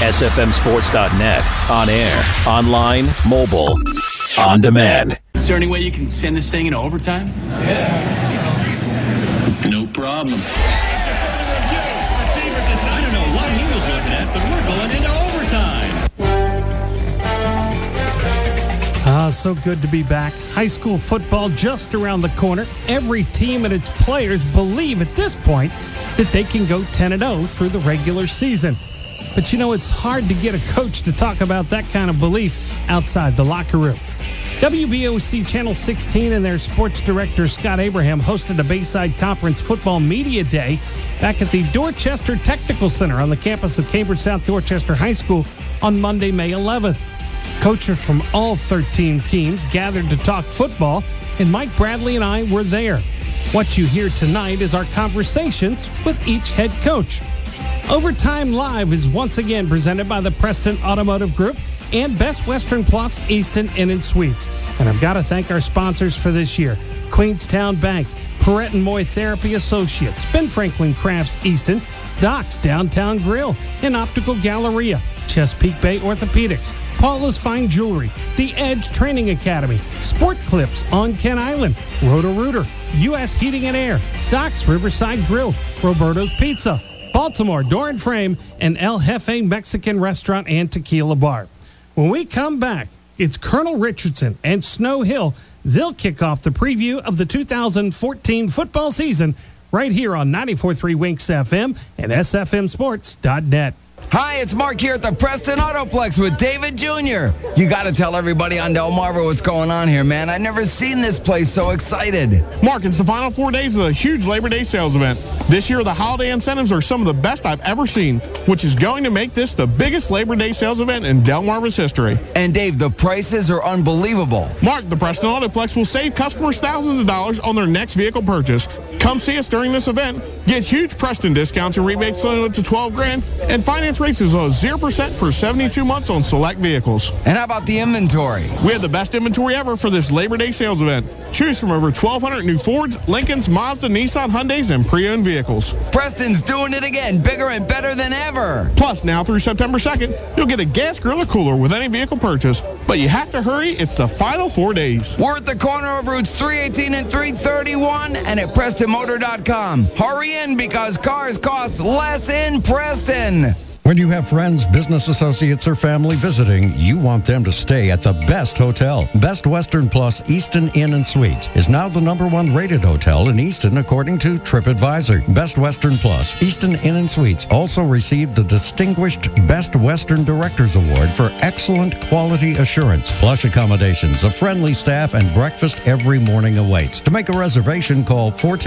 SFMsports.net. On air, online, mobile, on demand. Is there any way you can send this thing into overtime? Yeah. No problem. I don't know what he was looking at, but we're going into overtime. So good to be back. High school football just around the corner. Every team and its players believe at this point that they can go 10-0 through the regular season. But you know, it's hard to get a coach to talk about that kind of belief outside the locker room. WBOC Channel 16 and their sports director Scott Abraham hosted a Bayside Conference Football Media Day back at the Dorchester Technical Center on the campus of Cambridge South Dorchester High School on Monday, May 11th. Coaches from all 13 teams gathered to talk football, and Mike Bradley and I were there. What you hear tonight is our conversations with each head coach. Overtime Live is once again presented by the Preston Automotive Group and Best Western Plus Easton Inn & Suites. And I've got to thank our sponsors for this year: Queenstown Bank, Perrette and Moy Therapy Associates, Ben Franklin Crafts Easton, Doc's Downtown Grill, and Optical Galleria, Chesapeake Bay Orthopedics, Paula's Fine Jewelry, The Edge Training Academy, Sport Clips on Kent Island, Roto-Rooter, U.S. Heating and Air, Doc's Riverside Grill, Roberto's Pizza, Baltimore Door and Frame, and El Jefe Mexican Restaurant and Tequila Bar. When we come back, it's Colonel Richardson and Snow Hill. They'll kick off the preview of the 2014 football season right here on 94.3 Winks FM and SFMsports.net. Hi, it's Mark here at the Preston Autoplex with David Jr. You got to tell everybody on Delmarva what's going on here, man. I've never seen this place so excited. Mark, it's the final 4 days of the huge Labor Day sales event. This year, the holiday incentives are some of the best I've ever seen, which is going to make this the biggest Labor Day sales event in Delmarva's history. And Dave, the prices are unbelievable. Mark, the Preston Autoplex will save customers thousands of dollars on their next vehicle purchase. Come see us during this event, get huge Preston discounts and rebates loaded up to $12,000, and finance rates as low as 0% for 72 months on select vehicles. And how about the inventory? We have the best inventory ever for this Labor Day sales event. Choose from over 1,200 new Fords, Lincolns, Mazda, Nissan, Hyundais, and pre-owned vehicles. Preston's doing it again, bigger and better than ever. Plus, now through September 2nd, you'll get a gas grill or cooler with any vehicle purchase. But you have to hurry. It's the final 4 days. We're at the corner of routes 318 and 331 and at PrestonMotor.com. Hurry in because cars cost less in Preston. When you have friends, business associates, or family visiting, you want them to stay at the best hotel. Best Western Plus Easton Inn & Suites is now the #1 rated hotel in Easton according to TripAdvisor. Best Western Plus Easton Inn & Suites also received the distinguished Best Western Directors Award for excellent quality assurance. Plush accommodations, a friendly staff, and breakfast every morning awaits. To make a reservation, call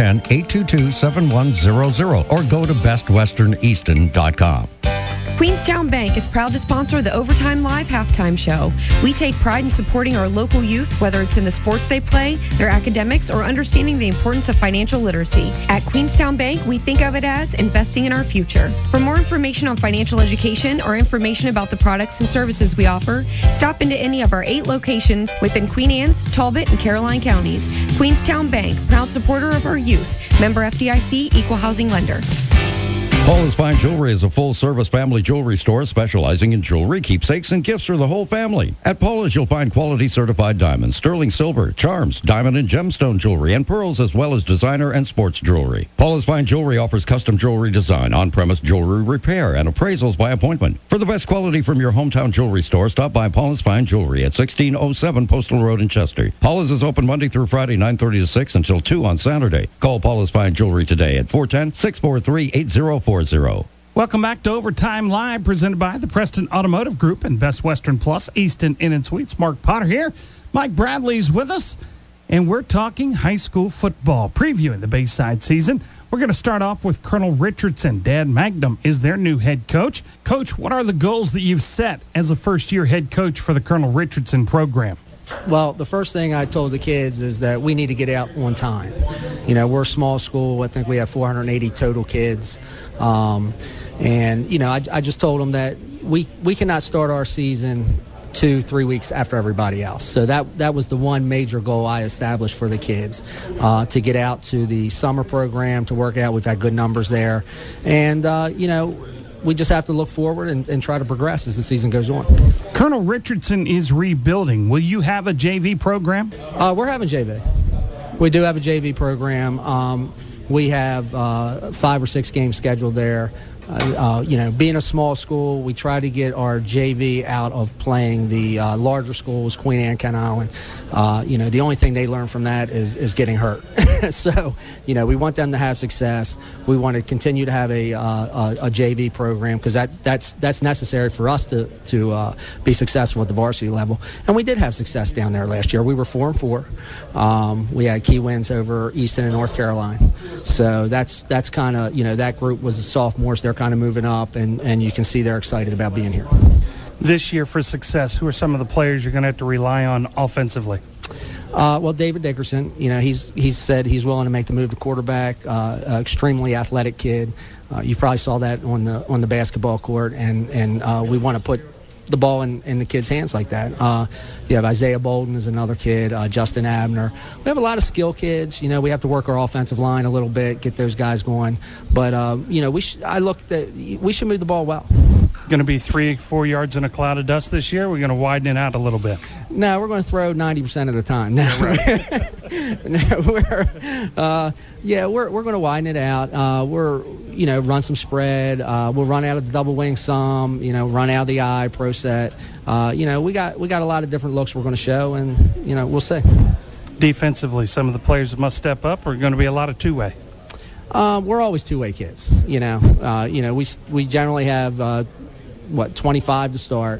410-822-7100 or go to bestwesterneaston.com. Queenstown Bank is proud to sponsor the Overtime Live halftime show. We take pride in supporting our local youth, whether it's in the sports they play, their academics, or understanding the importance of financial literacy. At Queenstown Bank, we think of it as investing in our future. For more information on financial education or information about the products and services we offer, stop into any of our 8 locations within Queen Anne's, Talbot, and Caroline counties. Queenstown Bank, proud supporter of our youth. Member FDIC, Equal Housing Lender. Paula's Fine Jewelry is a full-service family jewelry store specializing in jewelry, keepsakes, and gifts for the whole family. At Paula's, you'll find quality certified diamonds, sterling silver, charms, diamond and gemstone jewelry, and pearls, as well as designer and sports jewelry. Paula's Fine Jewelry offers custom jewelry design, on-premise jewelry repair, and appraisals by appointment. For the best quality from your hometown jewelry store, stop by Paula's Fine Jewelry at 1607 Postal Road in Chester. Paula's is open Monday through Friday, 9:30 to 6 until 2 on Saturday. Call Paula's Fine Jewelry today at 410-643-8040. Welcome back to Overtime Live, presented by the Preston Automotive Group and Best Western Plus Easton Inn & Suites. Mark Potter here. Mike Bradley's with us, and we're talking high school football, previewing the Bayside season. We're going to start off with Colonel Richardson. Dan Magnum is their new head coach. Coach, what are the goals that you've set as a first-year head coach for the Colonel Richardson program? Well, the first thing I told the kids is that we need to get out on time. You know, we're a small school. I think we have 480 total kids. And, you know, I just told them that we cannot start our season 2-3 weeks after everybody else. So that was the one major goal I established for the kids, to get out to the summer program, to work out. We've had good numbers there. And, you know, we just have to look forward and try to progress as the season goes on. Colonel Richardson is rebuilding. Will you have a JV program? We're having JV. We do have a JV program. We have 5 or 6 games scheduled there. Being a small school, we try to get our JV out of playing the larger schools, Queen Anne, Kent Island. The only thing they learn from that is getting hurt. So, we want them to have success. We want to continue to have a JV program because that's necessary for us to be successful at the varsity level. And we did have success down there last year. We were 4-4. We had key wins over Easton and North Carolina. So that's kind of, that group was the sophomores. They're kind of moving up, and you can see they're excited about being here. This year for success, who are some of the players you're going to have to rely on offensively? Well, David Dickerson, he's said he's willing to make the move to quarterback. Extremely athletic kid. You probably saw that on the basketball court, and we want to put the ball in the kids' hands like that. You have Isaiah Bolden is another kid, Justin Abner. We have a lot of skill kids. We have to work our offensive line a little bit, get those guys going. But we should move the ball well. Going to be 3-4 yards in a cloud of dust this year? We're going to widen it out a little bit. No, we're going to throw 90% of the time. No, we're going to widen it out. Run some spread. We'll run out of the double wing some. Run out of the eye, pro set. We got a lot of different looks we're going to show, and we'll see. Defensively, some of the players that must step up are going to be a lot of two-way. We're always two-way kids. We generally have 25 to start.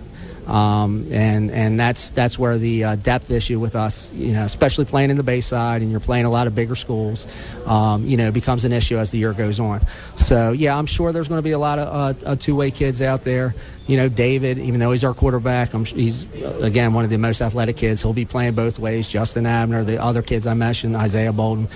And that's where the depth issue with us, especially playing in the Bayside and you're playing a lot of bigger schools, becomes an issue as the year goes on. So, yeah, I'm sure there's going to be a lot of two-way kids out there. David, even though he's our quarterback, he's, again, one of the most athletic kids. He'll be playing both ways. Justin Abner, the other kids I mentioned, Isaiah Bolden.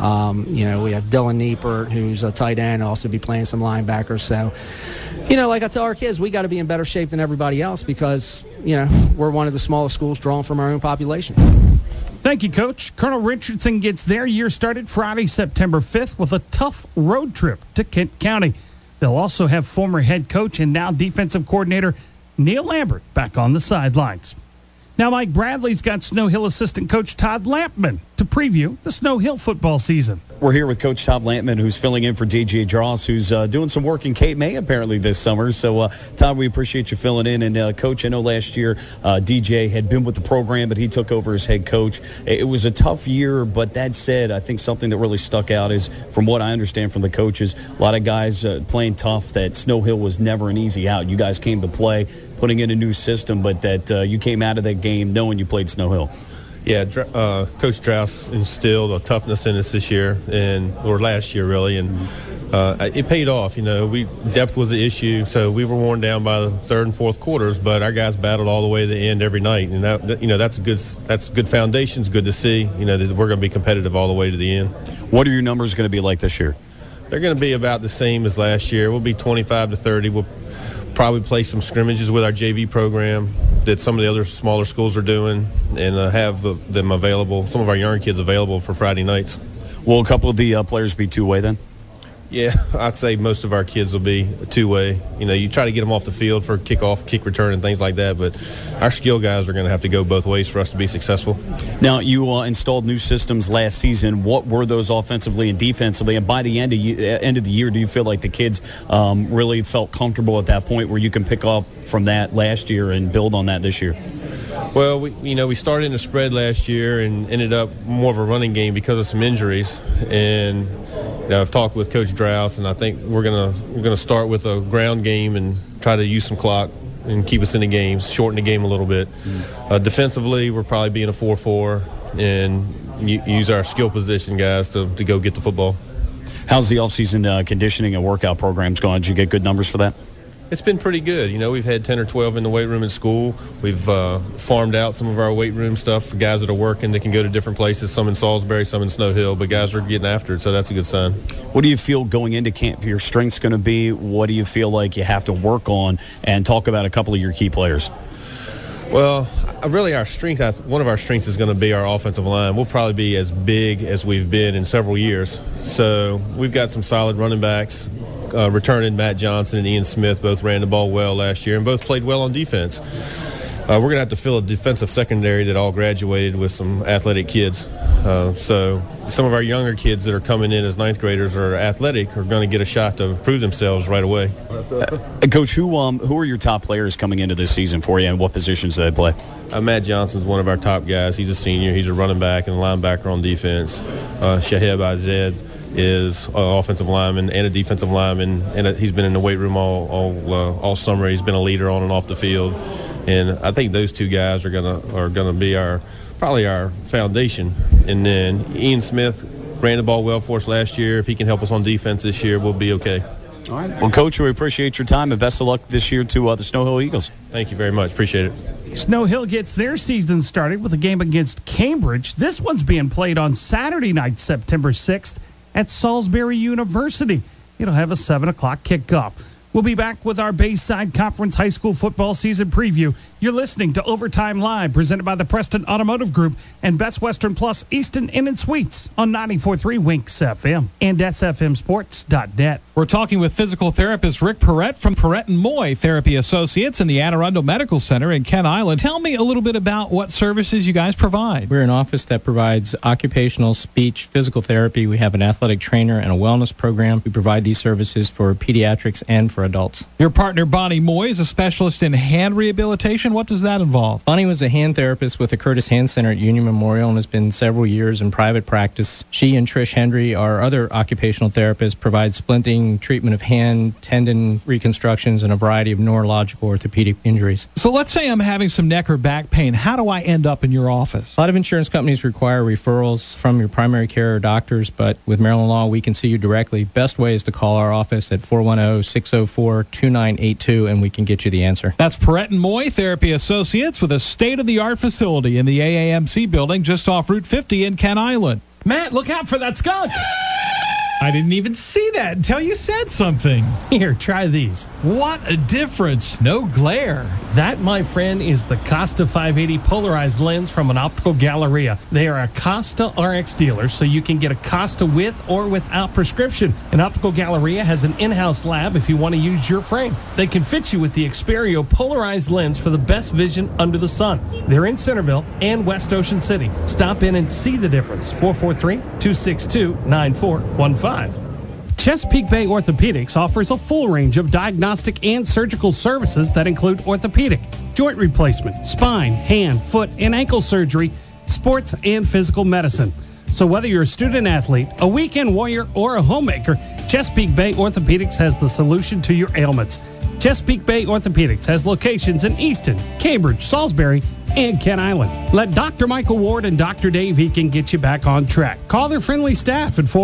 We have Dylan Niepert, who's a tight end, also be playing some linebackers. So, like I tell our kids, we got to be in better shape than everybody else because, we're one of the smallest schools drawn from our own population. Thank you, Coach. Colonel Richardson gets their year started Friday, September 5th with a tough road trip to Kent County. They'll also have former head coach and now defensive coordinator Neil Lambert back on the sidelines. Now, Mike Bradley's got Snow Hill assistant coach Todd Lampman to preview the Snow Hill football season. We're here with Coach Todd Lampman, who's filling in for DJ Dross, who's doing some work in Cape May apparently this summer. So, Todd, we appreciate you filling in. And, Coach, I know last year DJ had been with the program, but he took over as head coach. It was a tough year, but that said, I think something that really stuck out is, from what I understand from the coaches, a lot of guys playing tough, that Snow Hill was never an easy out. You guys came to play, putting in a new system, but that you came out of that game knowing you played Snow Hill. Yeah, Coach Strauss instilled a toughness in us this year, or last year really, and it paid off. Depth was the issue, so we were worn down by the third and fourth quarters, but our guys battled all the way to the end every night, and that's good foundation. It's good to see, that we're going to be competitive all the way to the end. What are your numbers going to be like this year? They're going to be about the same as last year. We'll be 25 to 30. We'll probably play some scrimmages with our JV program that some of the other smaller schools are doing, and have them available, some of our young kids available for Friday nights. Will a couple of the players be two-way then? Yeah, I'd say most of our kids will be two-way. You try to get them off the field for kickoff, kick return, and things like that, but our skill guys are going to have to go both ways for us to be successful. Now, you installed new systems last season. What were those offensively and defensively? And by the end of the year, do you feel like the kids really felt comfortable at that point where you can pick up from that last year and build on that this year? Well, we started in the spread last year and ended up more of a running game because of some injuries. And I've talked with Coach Drouse, and I think we're gonna start with a ground game and try to use some clock and keep us in the games, shorten the game a little bit. Defensively, we're probably being a 4-4 and use our skill position guys to go get the football. How's the offseason conditioning and workout programs going? Did you get good numbers for that? It's been pretty good. We've had 10 or 12 in the weight room in school. We've farmed out some of our weight room stuff for guys that are working that can go to different places, some in Salisbury, some in Snow Hill, but guys are getting after it, so that's a good sign. What do you feel going into camp your strength's going to be? What do you feel like you have to work on? And talk about a couple of your key players. Well, really one of our strengths is going to be our offensive line. We'll probably be as big as we've been in several years. So we've got some solid running backs, returning Matt Johnson and Ian Smith both ran the ball well last year and both played well on defense. We're going to have to fill a defensive secondary that all graduated with some athletic kids. So some of our younger kids that are coming in as ninth graders or athletic are going to get a shot to prove themselves right away. Coach, who are your top players coming into this season for you, and what positions do they play? Matt Johnson's one of our top guys. He's a senior. He's a running back and a linebacker on defense. Shaheb Azed is an offensive lineman and a defensive lineman, and he's been in the weight room all summer. He's been a leader on and off the field. And I think those two guys are gonna be probably our foundation. And then Ian Smith ran the ball well for us last year. If he can help us on defense this year, we'll be okay. All right. Well, Coach, we appreciate your time and best of luck this year to the Snow Hill Eagles. Thank you very much. Appreciate it. Snow Hill gets their season started with a game against Cambridge. This one's being played on Saturday night, September 6th at Salisbury University. It'll have a 7 o'clock kickoff. We'll be back with our Bayside Conference High School football season preview. You're listening to Overtime Live, presented by the Preston Automotive Group and Best Western Plus Easton Inn and Suites on 94.3 Winks FM and SFMsports.net. We're talking with physical therapist Rick Perrette from Perrette & Moy Therapy Associates in the Anne Arundel Medical Center in Kent Island. Tell me a little bit about what services you guys provide. We're an office that provides occupational, speech, physical therapy. We have an athletic trainer and a wellness program. We provide these services for pediatrics and for adults. Your partner, Bonnie Moy, is a specialist in hand rehabilitation. What does that involve? Bonnie was a hand therapist with the Curtis Hand Center at Union Memorial and has been several years in private practice. She and Trish Hendry, our other occupational therapists, provide splinting, treatment of hand, tendon reconstructions, and a variety of neurological orthopedic injuries. So let's say I'm having some neck or back pain. How do I end up in your office? A lot of insurance companies require referrals from your primary care or doctors, but with Maryland law, we can see you directly. Best way is to call our office at 410-604-2982, and we can get you the answer. That's Perrette & Moy Therapy Associates with a state-of-the-art facility in the AAMC building just off Route 50 in Kent Island. Matt, look out for that skunk! I didn't even see that until you said something. Here, try these. What a difference. No glare. That, my friend, is the Costa 580 polarized lens from an Optical Galleria. They are a Costa RX dealer, so you can get a Costa with or without prescription. An Optical Galleria has an in-house lab if you want to use your frame. They can fit you with the Xperio polarized lens for the best vision under the sun. They're in Centerville and West Ocean City. Stop in and see the difference. 443-262-9415. Chesapeake Bay Orthopedics offers a full range of diagnostic and surgical services that include orthopedic, joint replacement, spine, hand, foot, and ankle surgery, sports, and physical medicine. So whether you're a student athlete, a weekend warrior, or a homemaker, Chesapeake Bay Orthopedics has the solution to your ailments. Chesapeake Bay Orthopedics has locations in Easton, Cambridge, Salisbury, and Kent Island. Let Dr. Michael Ward and Dr. Dave Eakin get you back on track. Call their friendly staff at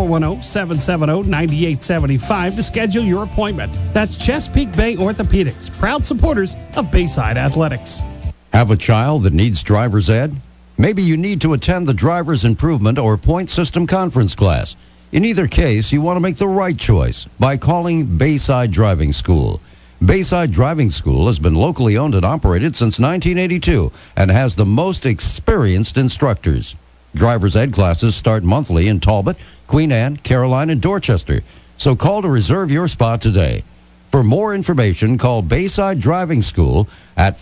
410-770-9875 to schedule your appointment. That's Chesapeake Bay Orthopedics, proud supporters of Bayside Athletics. Have a child that needs driver's ed? Maybe you need to attend the Driver's Improvement or Point System Conference class. In either case, you want to make the right choice by calling Bayside Driving School. Bayside Driving School has been locally owned and operated since 1982 and has the most experienced instructors. Driver's ed classes start monthly in Talbot, Queen Anne, Caroline, and Dorchester. So call to reserve your spot today. For more information, call Bayside Driving School at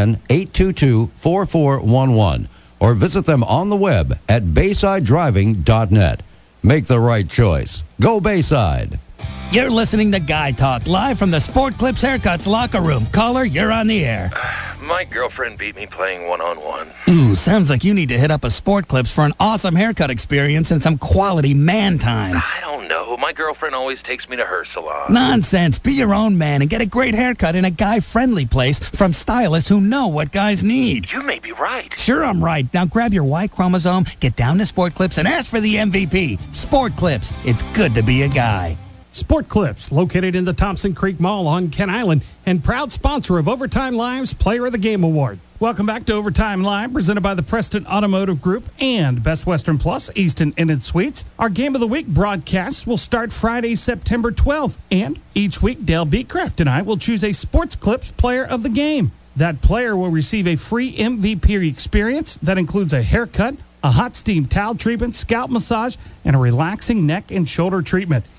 410-822-4411 or visit them on the web at baysidedriving.net. Make the right choice. Go Bayside. You're listening to Guy Talk, live from the Sport Clips Haircuts locker room. Caller, you're on the air. My girlfriend beat me playing one-on-one. Ooh, sounds like you need to hit up a Sport Clips for an awesome haircut experience and some quality man time. I don't know. My girlfriend always takes me to her salon. Nonsense. Be your own man and get a great haircut in a guy-friendly place from stylists who know what guys need. You may be right. Sure, I'm right. Now grab your Y chromosome, get down to Sport Clips, and ask for the MVP. Sport Clips. It's good to be a guy. Sport Clips, located in the Thompson Creek Mall on Kent Island and proud sponsor of Overtime Live's Player of the Game Award. Welcome back to Overtime Live, presented by the Preston Automotive Group and Best Western Plus Easton Inn and Suites. Our Game of the Week broadcast will start Friday, September 12th, and each week Dale Beecraft and I will choose a Sports Clips Player of the Game. That player will receive a free MVP experience that includes a haircut, a hot steam towel treatment, scalp massage, and a relaxing neck and shoulder treatment.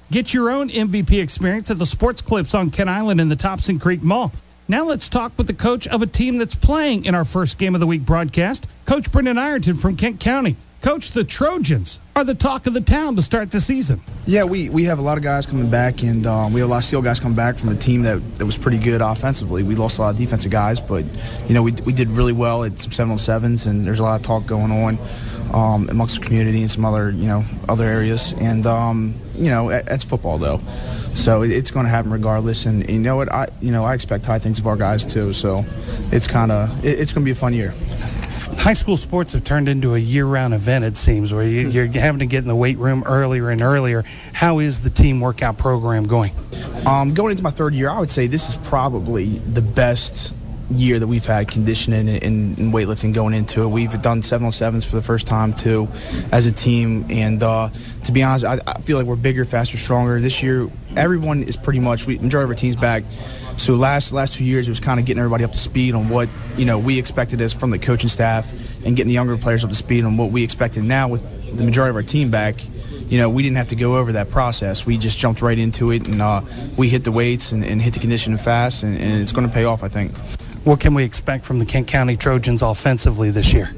Get your own MVP experience at the Sports Clips on Kent Island in the Thompson Creek Mall. Now let's talk with the coach of a team that's playing in our first Game of the Week broadcast, Coach Brendan Ironton from Kent County. Coach, the Trojans are the talk of the town to start the season. Yeah, we have a lot of guys coming back, and we have a lot of skill guys coming back from a team that was pretty good offensively. We lost a lot of defensive guys, but, we did really well at some 7-on-7s, and there's a lot of talk going on amongst the community and some other, other areas. And, that's football, though. So it's going to happen regardless. And you know what? I expect high things of our guys, too. So it's going to be a fun year. High school sports have turned into a year-round event, it seems, where you're having to get in the weight room earlier and earlier. How is the team workout program going? Going into my third year, I would say this is probably the best year that we've had conditioning and weightlifting going into it. We've done 7-on-7s for the first time, too, as a team. And to be honest, I feel like we're bigger, faster, stronger. This year, everyone is pretty much, majority of our team's back. So last 2 years, it was kind of getting everybody up to speed on what, we expected as from the coaching staff and getting the younger players up to speed on what we expected. Now with the majority of our team back, we didn't have to go over that process. We just jumped right into it, and we hit the weights and hit the conditioning fast, and it's going to pay off, I think. What can we expect from the Kent County Trojans offensively this year?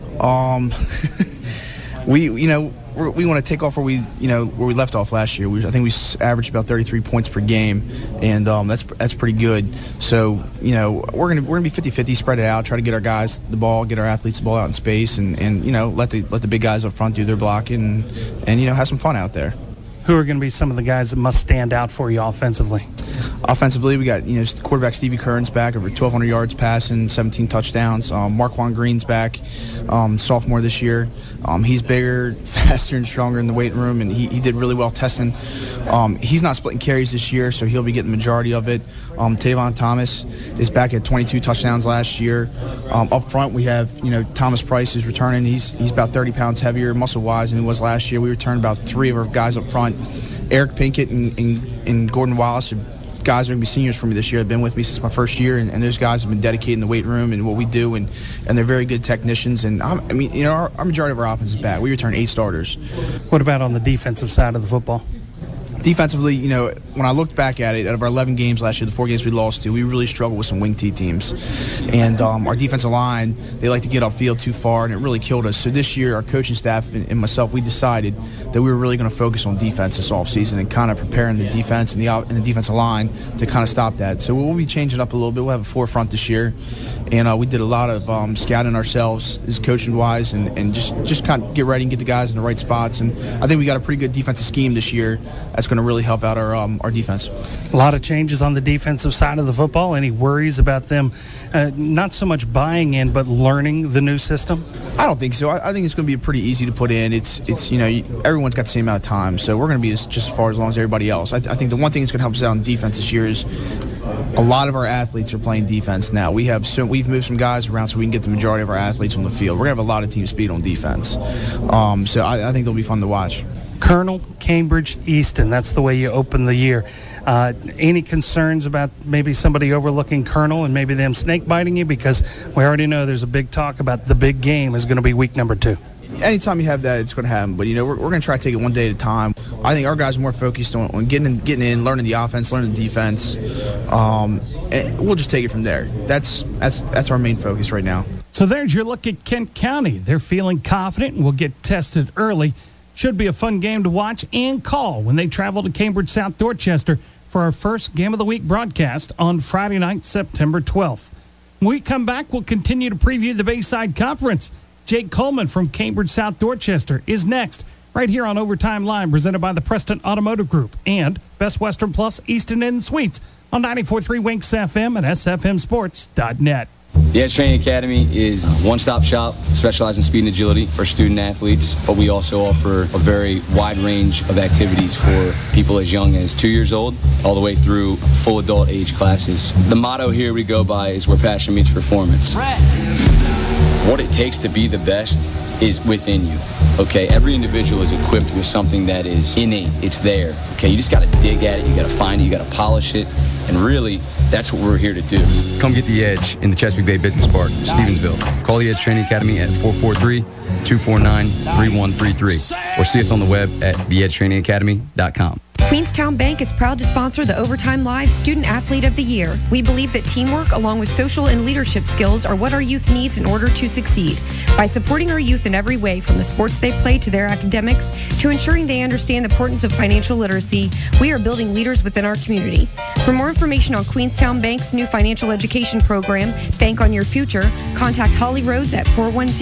We want to take off where we left off last year. I think we averaged about 33 points per game, and that's pretty good. So we're gonna be 50-50, spread it out, try to get our guys the ball, get our athletes the ball out in space, and let the big guys up front do their blocking, and have some fun out there. Who are going to be some of the guys that must stand out for you offensively? Offensively, we got quarterback Stevie Kern's back, over 1,200 yards passing, 17 touchdowns. Marquand Green's back, sophomore this year. He's bigger, faster, and stronger in the weight room, and he did really well testing. He's not splitting carries this year, so he'll be getting the majority of it. Tavon Thomas is back at 22 touchdowns last year. Up front, we have Thomas Price is returning. He's about 30 pounds heavier muscle-wise than he was last year. We returned about 3 of our guys up front. Eric Pinkett and Gordon Wallace are guys are going to be seniors for me this year. They've been with me since my first year, and those guys have been dedicated in the weight room and what we do, and they're very good technicians. And our majority of our offense is back. We return 8 starters. What about on the defensive side of the football? Defensively, when I looked back at it, out of our 11 games last year, the 4 games we lost to, we really struggled with some wing T teams. And our defensive line, they like to get upfield too far, and it really killed us. So this year, our coaching staff and myself, we decided that we were really going to focus on defense this offseason and kind of preparing the defense and the defensive line to kind of stop that. So we'll be changing up a little bit. We'll have a 4 front this year. And we did a lot of scouting ourselves as coaching-wise and just kind of get ready and get the guys in the right spots. And I think we got a pretty good defensive scheme this year that's going to really help out our defense. A lot of changes on the defensive side of the football. Any worries about them not so much buying in but learning the new system? I don't think so. I think it's going to be pretty easy to put in. It's everyone's got the same amount of time, so we're going to be just as far as long as everybody else. I think the one thing that's going to help us out on defense this year is a lot of our athletes are playing defense now. We've moved some guys around so we can get the majority of our athletes on the field. We're going to have a lot of team speed on defense. So I think it'll be fun to watch. Colonel, Cambridge, Easton. That's the way you open the year. Any concerns about maybe somebody overlooking Colonel and maybe them snake biting you? Because we already know there's a big talk about the big game is going to be week number 2. Anytime you have that, it's going to happen. But, we're going to try to take it one day at a time. I think our guys are more focused on getting in, learning the offense, learning the defense. And we'll just take it from there. That's our main focus right now. So there's your look at Kent County. They're feeling confident and will get tested early. Should be a fun game to watch and call when they travel to Cambridge South Dorchester for our first Game of the Week broadcast on Friday night, September 12th. When we come back, we'll continue to preview the Bayside Conference. Jake Coleman from Cambridge South Dorchester is next, right here on Overtime Line, presented by the Preston Automotive Group and Best Western Plus Easton Inn Suites on 94.3 Winks FM and SFMsports.net. The Edge Training Academy is a one-stop shop specializing in speed and agility for student athletes, but we also offer a very wide range of activities for people as young as 2 years old all the way through full adult age classes. The motto here we go by is where passion meets performance. What it takes to be the best is within you, okay? Every individual is equipped with something that is innate. It's there, okay? You just got to dig at it. You got to find it. You got to polish it. And really, that's what we're here to do. Come get the Edge in the Chesapeake Bay Business Park, Stevensville. Call the Edge Training Academy at 443-249-3133 or see us on the web at theedgetrainingacademy.com. Queenstown Bank is proud to sponsor the Overtime Live Student Athlete of the Year. We believe that teamwork along with social and leadership skills are what our youth needs in order to succeed. By supporting our youth in every way, from the sports they play to their academics to ensuring they understand the importance of financial literacy, we are building leaders within our community. For more information on Queenstown Bank's new financial education program, Bank on Your Future, contact Holly Rhodes at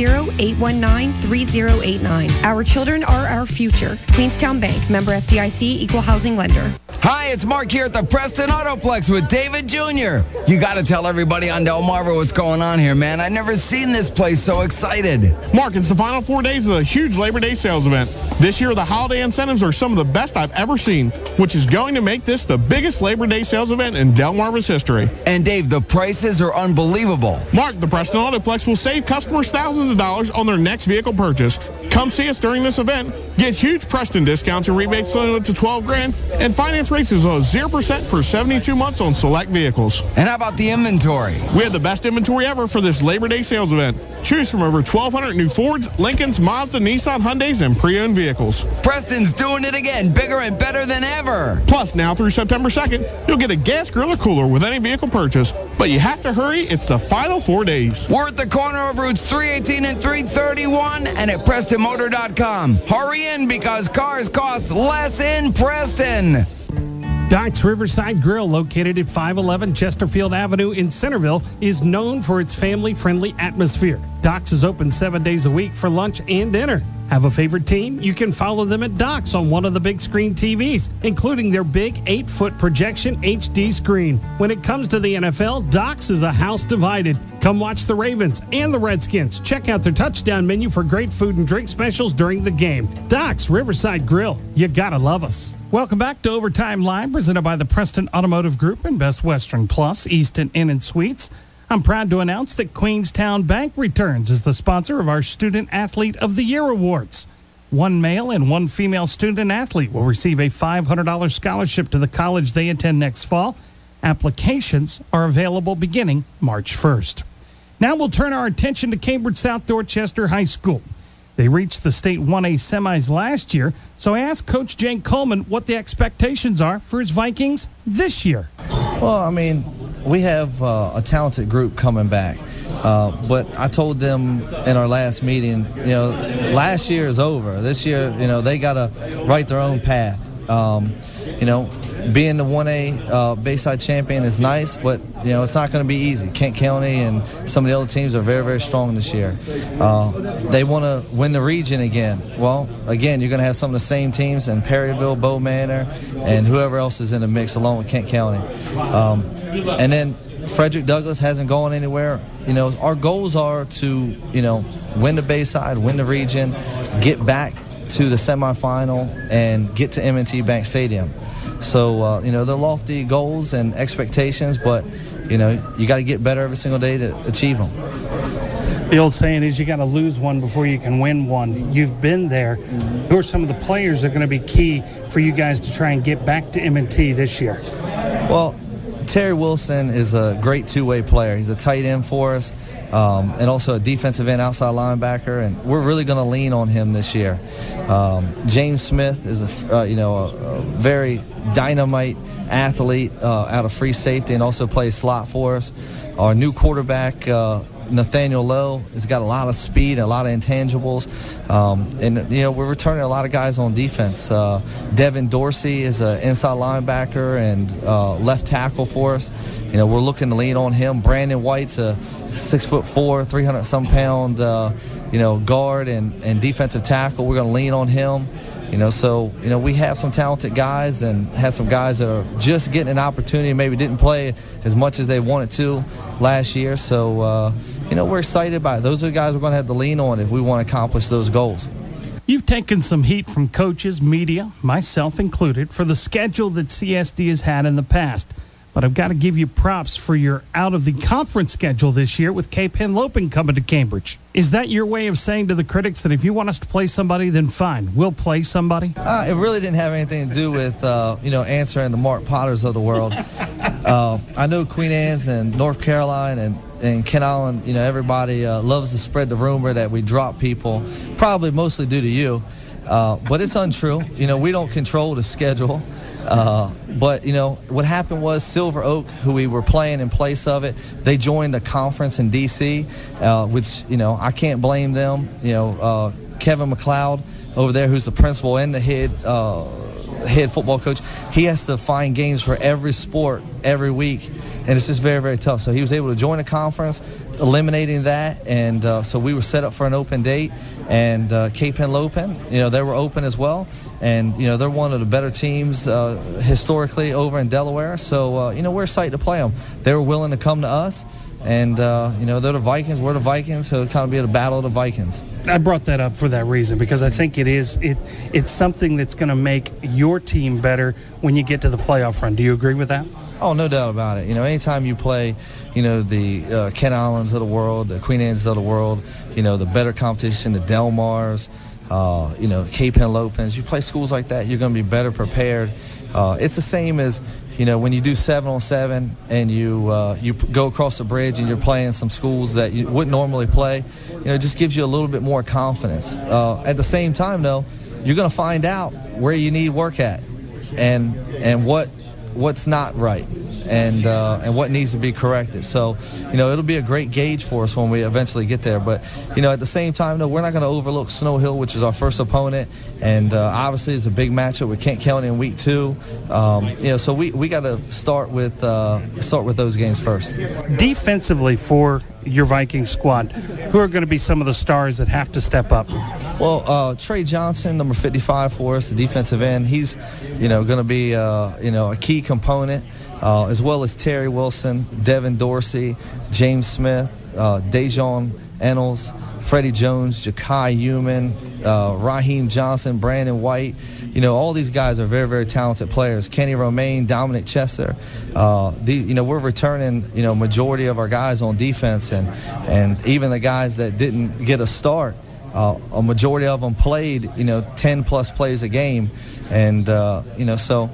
410-819-3089. Our children are our future. Queenstown Bank, member FDIC, equal housing lender. Hi, it's Mark here at the Preston Autoplex with David Jr. You got to tell everybody on Delmarva what's going on here, man. I've never seen this place so excited. Mark, it's the final 4 days of the huge Labor Day sales event. This year, the holiday incentives are some of the best I've ever seen, which is going to make this the biggest Labor Day sales event in Delmarva's history. And Dave, the prices are unbelievable. Mark, the Preston Autoplex will save customers thousands of dollars on their next vehicle purchase. Come see us during this event, get huge Preston discounts and rebates limited to $12 grand, and finance rates as low as 0% for 72 months on select vehicles. And how about the inventory? We have the best inventory ever for this Labor Day sales event. Choose from over 1,200 new Fords, Lincolns, Mazda, Nissan, Hyundais, and pre-owned vehicles. Preston's doing it again, bigger and better than ever. Plus, now through September 2nd, you'll get a gas grill or cooler with any vehicle purchase. But you have to hurry, it's the final 4 days. We're at the corner of routes 318 and 331 and at PrestonMotor.com. Hurry in because cars cost less in Preston. Doc's Riverside Grill, located at 511 Chesterfield Avenue in Centerville, is known for its family-friendly atmosphere. Doc's is open 7 days a week for lunch and dinner. Have a favorite team? You can follow them at Doc's on one of the big screen TVs, including their big 8-foot projection HD screen. When it comes to the NFL, Doc's is a house divided. Come watch the Ravens and the Redskins. Check out their touchdown menu for great food and drink specials during the game. Doc's Riverside Grill. You gotta love us. Welcome back to Overtime Live, presented by the Preston Automotive Group and Best Western Plus, Easton Inn and Suites. I'm proud to announce that Queenstown Bank returns as the sponsor of our Student Athlete of the Year Awards. One male and one female student athlete will receive a $500 scholarship to the college they attend next fall. Applications are available beginning March 1st. Now we'll turn our attention to Cambridge South Dorchester High School. They reached the state 1A semis last year, so I asked Coach Jake Coleman what the expectations are for his Vikings this year. Well, I mean, we have a talented group coming back, but I told them in our last meeting, last year is over. This year, they got to write their own path. Being the 1A Bayside champion is nice, but, it's not going to be easy. Kent County and some of the other teams are very, very strong this year. They want to win the region again. Well, again, you're going to have some of the same teams in Perryville, Bow Manor, and whoever else is in the mix along with Kent County. And then Frederick Douglass hasn't gone anywhere. Our goals are to, win the Bayside, win the region, get back to the semifinal, and get to M&T Bank Stadium. So, they're lofty goals and expectations, but, you got to get better every single day to achieve them. The old saying is you got to lose one before you can win one. You've been there. Who are some of the players that are going to be key for you guys to try and get back to M&T this year? Well, Terry Wilson is a great two-way player. He's a tight end for us, and also a defensive end outside linebacker, and we're really going to lean on him this year. James Smith is a very dynamite athlete out of free safety and also plays slot for us. Our new quarterback, Nathaniel Lowe, has got a lot of speed, a lot of intangibles, and we're returning a lot of guys on defense. Devin Dorsey is an inside linebacker and left tackle for us. We're looking to lean on him. Brandon White's a 6'4", 300-some pound guard and defensive tackle. We're going to lean on him. We have some talented guys and have some guys that are just getting an opportunity, maybe didn't play as much as they wanted to last year. So, we're excited about it. Those are the guys we're going to have to lean on if we want to accomplish those goals. You've taken some heat from coaches, media, myself included, for the schedule that CSD has had in the past. But I've got to give you props for your out-of-the-conference schedule this year with Cape Henlopen coming to Cambridge. Is that your way of saying to the critics that if you want us to play somebody, then fine, we'll play somebody? It really didn't have anything to do with, answering the Mark Potters of the world. I know Queen Anne's and North Carolina and Kent Island, everybody loves to spread the rumor that we drop people, probably mostly due to you. But it's untrue. We don't control the schedule. But, what happened was Silver Oak, who we were playing in place of it, they joined a conference in D.C., which, I can't blame them. Kevin McLeod over there, who's the principal and the head football coach, he has to find games for every sport every week, and it's just very, very tough. So he was able to join a conference, eliminating that, and so we were set up for an open date, and Cape Henlopen, they were open as well, and they're one of the better teams historically over in Delaware, so we're excited to play them. They were willing to come to us, and they're the Vikings, we're the Vikings, so it'll kind of be the battle of the Vikings. I brought that up for that reason, because I think it's something that's going to make your team better when you get to the playoff run. Do you agree with that? Oh, no doubt about it. Anytime you play, the Kent Islands of the world, the Queen Anne's of the world, the better competition, the Del Mars, Cape Henlopens, you play schools like that, you're going to be better prepared. It's the same as, when you do 7-on-7 and you go across the bridge and you're playing some schools that you wouldn't normally play, it just gives you a little bit more confidence. At the same time, though, you're going to find out where you need work at and what's not right and what needs to be corrected. So, it'll be a great gauge for us when we eventually get there. But, at the same time, though, we're not going to overlook Snow Hill, which is our first opponent. And obviously it's a big matchup with Kent County in week 2. So we got to start with those games first. Defensively for your Viking squad, who are going to be some of the stars that have to step up? Well, Trey Johnson, number 55 for us, the defensive end, he's, going to be, a key component, as well as Terry Wilson, Devin Dorsey, James Smith, Dejon Ennels, Freddie Jones, Ja'Kai Human, Raheem Johnson, Brandon White. All these guys are very, very talented players. Kenny Romaine, Dominic Chester. We're returning, majority of our guys on defense, and even the guys that didn't get a start, a majority of them played, 10-plus plays a game. And, so,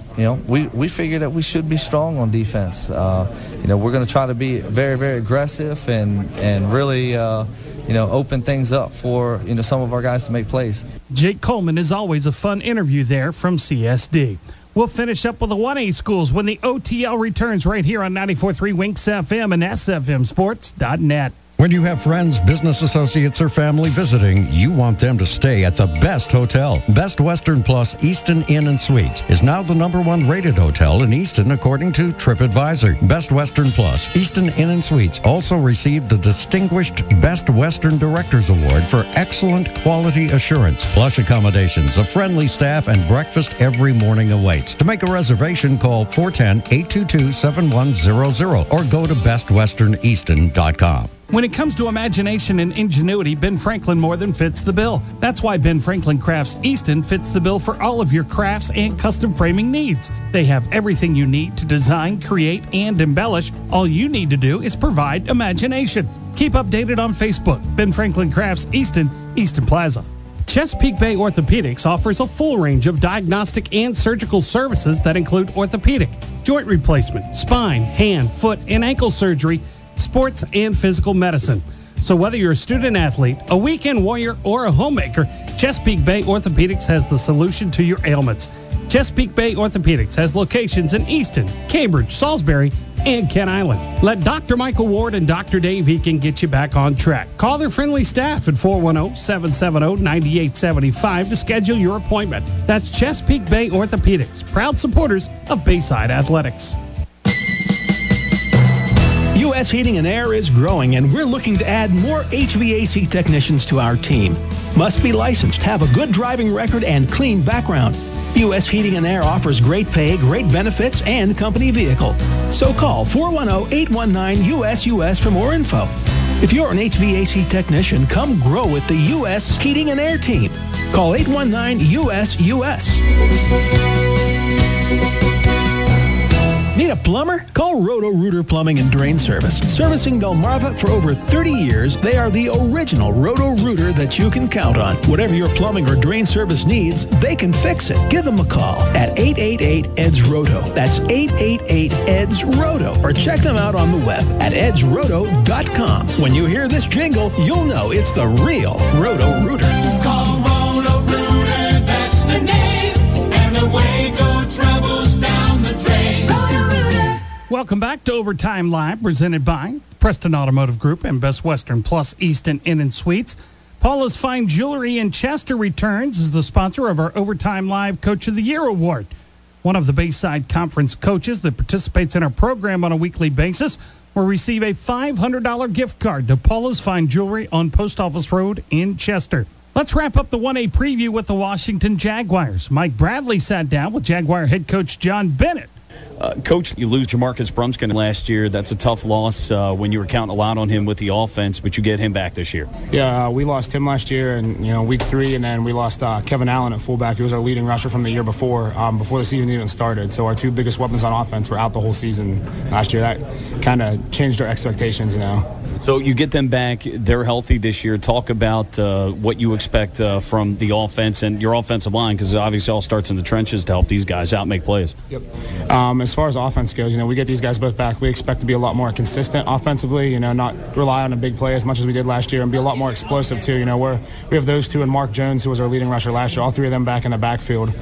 we figure that we should be strong on defense. We're going to try to be very, very aggressive and really, open things up for, some of our guys to make plays. Jake Coleman is always a fun interview there from CSD. We'll finish up with the 1A schools when the OTL returns right here on 94.3 Winx FM and SFMSports.net. When you have friends, business associates, or family visiting, you want them to stay at the best hotel. Best Western Plus Easton Inn and Suites is now the #1 rated hotel in Easton according to TripAdvisor. Best Western Plus Easton Inn and Suites also received the distinguished Best Western Directors Award for excellent quality assurance. Plush accommodations, a friendly staff, and breakfast every morning awaits. To make a reservation, call 410-822-7100 or go to bestwesterneaston.com. When it comes to imagination and ingenuity, Ben Franklin more than fits the bill. That's why Ben Franklin Crafts Easton fits the bill for all of your crafts and custom framing needs. They have everything you need to design, create, and embellish. All you need to do is provide imagination. Keep updated on Facebook. Ben Franklin Crafts Easton, Easton Plaza. Chesapeake Bay Orthopedics offers a full range of diagnostic and surgical services that include orthopedic, joint replacement, spine, hand, foot, and ankle surgery, sports and physical medicine. So whether you're a student athlete, a weekend warrior, or a homemaker, Chesapeake Bay Orthopedics has the solution to your ailments. Chesapeake Bay Orthopedics has locations in Easton, Cambridge, Salisbury, and Kent Island. Let Dr. Michael Ward and Dr. Dave Eakin get you back on track. Call their friendly staff at 410-770-9875 to schedule your appointment. That's Chesapeake Bay Orthopedics, proud supporters of Bayside Athletics. U.S. Heating and Air is growing, and we're looking to add more HVAC technicians to our team. Must be licensed, have a good driving record, and clean background. U.S. Heating and Air offers great pay, great benefits, and company vehicle. So call 410-819-USUS for more info. If you're an HVAC technician, come grow with the U.S. Heating and Air team. Call 819-USUS. Need a plumber? Call Roto-Rooter Plumbing and Drain Service. Servicing Delmarva for over 30 years, they are the original Roto-Rooter that you can count on. Whatever your plumbing or drain service needs, they can fix it. Give them a call at 888-EDS-ROTO. That's 888-EDS-ROTO. Or check them out on the web at edsroto.com. When you hear this jingle, you'll know it's the real Roto-Rooter. Call Roto-Rooter, that's the name, and away go trouble. Welcome back to Overtime Live, presented by Preston Automotive Group and Best Western Plus Easton Inn and Suites. Paula's Fine Jewelry in Chester returns as the sponsor of our Overtime Live Coach of the Year Award. One of the Bayside Conference coaches that participates in our program on a weekly basis will receive a $500 gift card to Paula's Fine Jewelry on Post Office Road in Chester. Let's wrap up the 1A preview with the Washington Jaguars. Mike Bradley sat down with Jaguar head coach John Bennett. Coach, you lose Jamarcus Brumskin last year. That's a tough loss when you were counting a lot on him with the offense, but you get him back this year. Yeah, we lost him last year in week 3, and then we lost Kevin Allen at fullback. He was our leading rusher from the year before the season even started. So our 2 biggest weapons on offense were out the whole season last year. That kind of changed our expectations, So you get them back. They're healthy this year. Talk about what you expect from the offense and your offensive line, because it obviously all starts in the trenches to help these guys out, make plays. Yep. As far as offense goes, we get these guys both back. We expect to be a lot more consistent offensively, not rely on a big play as much as we did last year, and be a lot more explosive too. We have those 2 and Mark Jones, who was our leading rusher last year, all 3 of them back in the backfield.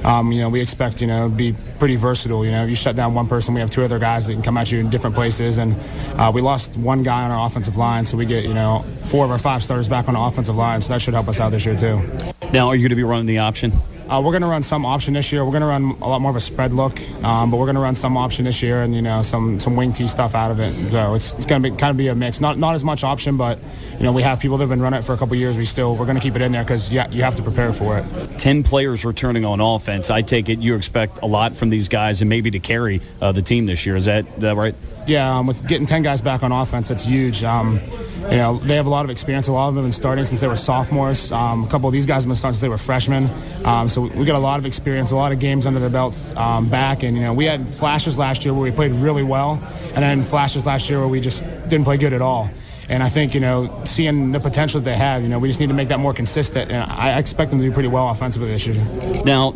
We expect, to be pretty versatile. If you shut down one person, we have 2 other guys that can come at you in different places, and we lost 1 guy on our offensive line, so we get 4 of our 5 starters back on the offensive line, so that should help us out this year too. Now, are you going to be running the option? We're going to run some option this year. We're going to run a lot more of a spread look, but we're going to run some option this year, and some wing tee stuff out of it. So it's going to be kind of be a mix. Not as much option, but we have people that have been running it for a couple of years. We're going to keep it in there because you have to prepare for it. 10 players returning on offense. I take it you expect a lot from these guys and maybe to carry the team this year. Is that right? Yeah, with getting 10 guys back on offense, that's huge. They have a lot of experience. A lot of them have been starting since they were sophomores. A couple of these guys have been starting since they were freshmen. So we got a lot of experience, a lot of games under the belts back. And, we had flashes last year where we played really well, and then flashes last year where we just didn't play good at all. And I think, seeing the potential that they have, we just need to make that more consistent. And I expect them to do pretty well offensively this year. Now,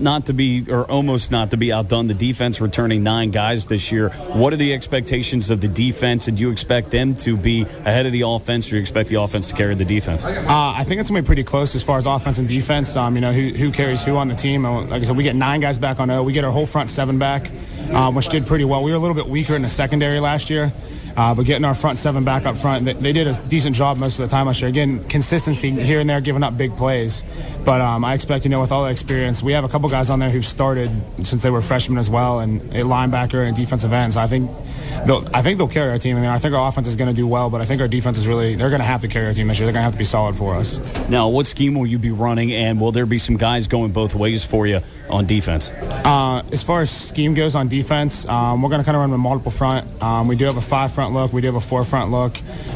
almost not to be outdone, the defense returning 9 guys this year. What are the expectations of the defense? And do you expect them to be ahead of the offense, or do you expect the offense to carry the defense? I think it's going to be pretty close as far as offense and defense. Who carries who on the team. Like I said, we get 9 guys back on O. We get our whole front 7 back, which did pretty well. We were a little bit weaker in the secondary last year. But getting our front 7 back up front, they did a decent job most of the time last year. Again, consistency here and there, giving up big plays. But I expect, with all the experience, we have a couple guys on there who've started since they were freshmen as well, and a linebacker and defensive ends. I think they'll carry our team. I think our offense is going to do well, but I think our defense is they're going to have to carry our team this year. They're going to have to be solid for us. Now, what scheme will you be running, and will there be some guys going both ways for you on defense? As far as scheme goes on defense, we're going to kind of run with multiple front. We do have a 5 front look. We do have a 4 front look.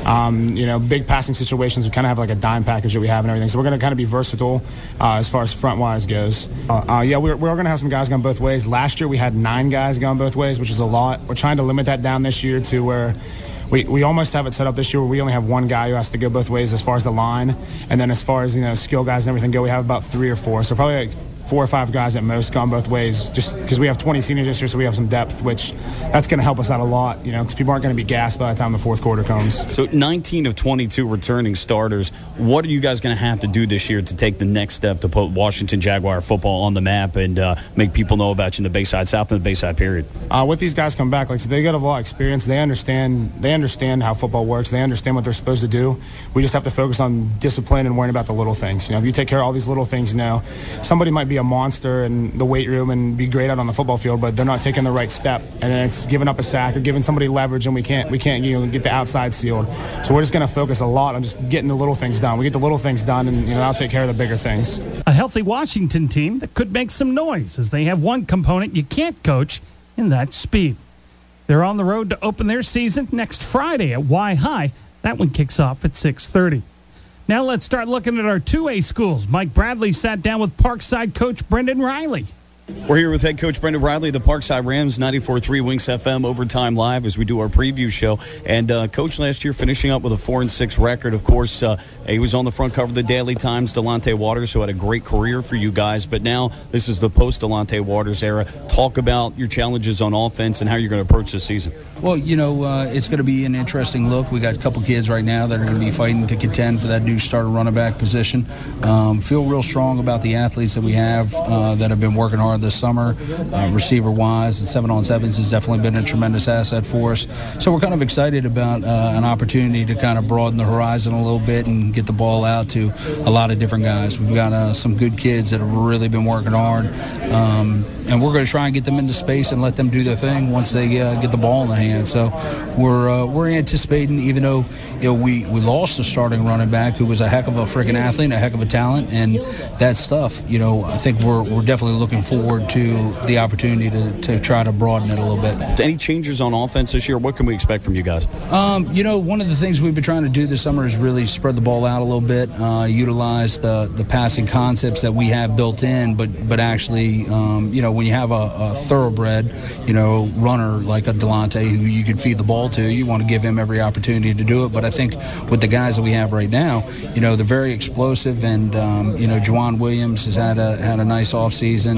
Big passing situations, we kind of have like a dime package that we have and everything. So we're going to kind of be versatile as far as front-wise goes. We're going to have some guys going both ways. Last year we had 9 guys going both ways, which is a lot. We're trying to limit that down this year to where we almost have it set up this year where we only have 1 guy who has to go both ways as far as the line. And then as far as, skill guys and everything go, we have about 3 or 4. So probably like 4 or 5 guys at most gone both ways, just because we have 20 seniors this year, so we have some depth, which that's going to help us out a lot, because people aren't going to be gassed by the time the fourth quarter comes. So 19 of 22 returning starters. What are you guys going to have to do this year to take the next step to put Washington Jaguar football on the map and make people know about you in the Bayside South and the Bayside period? With these guys coming back, like I said, they got a lot of experience. They understand how football works. They understand what they're supposed to do. We just have to focus on discipline and worrying about the little things. If you take care of all these little things, somebody might be a monster in the weight room and be great out on the football field, but they're not taking the right step, and then it's giving up a sack or giving somebody leverage, and we can't get the outside sealed. So we're just going to focus a lot on just getting the little things done. We get the little things done, and that'll take care of the bigger things. A healthy Washington team that could make some noise, as they have one component you can't coach, and that's speed. They're on the road to open their season next Friday at Y High. That one kicks off at 6:30. Now let's start looking at our 2A schools. Mike Bradley sat down with Parkside coach Brendan Riley. We're here with head coach Brendan Riley, the Parkside Rams, 94.3 Winx FM, Overtime Live, as we do our preview show. And coach last year finishing up with a 4-6 record. Of course, he was on the front cover of the Daily Times, Delonte Waters, who had a great career for you guys. But now this is the post-Delonte Waters era. Talk about your challenges on offense and how you're going to approach this season. Well, it's going to be an interesting look. We got a couple kids right now that are going to be fighting to contend for that new starter running back position. Feel real strong about the athletes that we have that have been working hard are this summer, receiver-wise. And 7-on-7s has definitely been a tremendous asset for us. So we're kind of excited about an opportunity to kind of broaden the horizon a little bit and get the ball out to a lot of different guys. We've got some good kids that have really been working hard. And we're going to try and get them into space and let them do their thing once they get the ball in the hand. So we're anticipating, even though we lost the starting running back who was a heck of a freaking athlete and a heck of a talent, and that stuff, I think we're definitely looking forward to the opportunity to try to broaden it a little bit. Any changes on offense this year? What can we expect from you guys? One of the things we've been trying to do this summer is really spread the ball out a little bit, utilize the passing concepts that we have built in, but actually, when you have a thoroughbred, runner like a Delonte who you can feed the ball to, you want to give him every opportunity to do it. But I think with the guys that we have right now, they're very explosive, and Juwan Williams has had a nice offseason,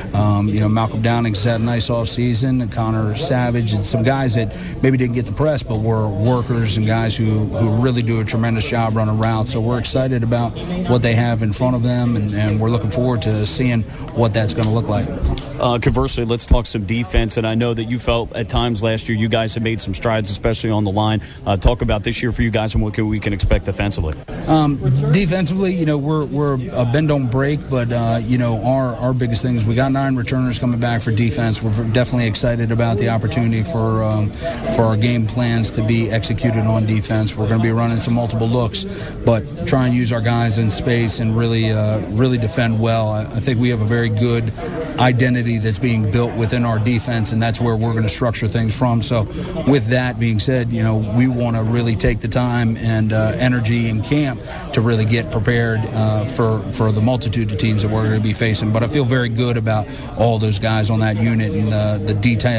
and Malcolm Downing's had a nice offseason, and Connor Savage, and some guys that maybe didn't get the press, but were workers and guys who really do a tremendous job running routes. So we're excited about what they have in front of them, and we're looking forward to seeing what that's going to look like. Conversely, let's talk some defense, and I know that you felt at times last year you guys have made some strides, especially on the line. Talk about this year for you guys and what we can expect defensively. Defensively, we're a bend don't break, but our biggest thing is we got 9 returners coming back for defense. We're definitely excited about the opportunity for our game plans to be executed on defense. We're going to be running some multiple looks, but try and use our guys in space and really defend well. I think we have a very good identity that's being built within our defense, and that's where we're going to structure things from. So with that being said, we want to really take the time and energy in camp to really get prepared for the multitude of teams that we're going to be facing. But I feel very good about all those guys on that unit, and the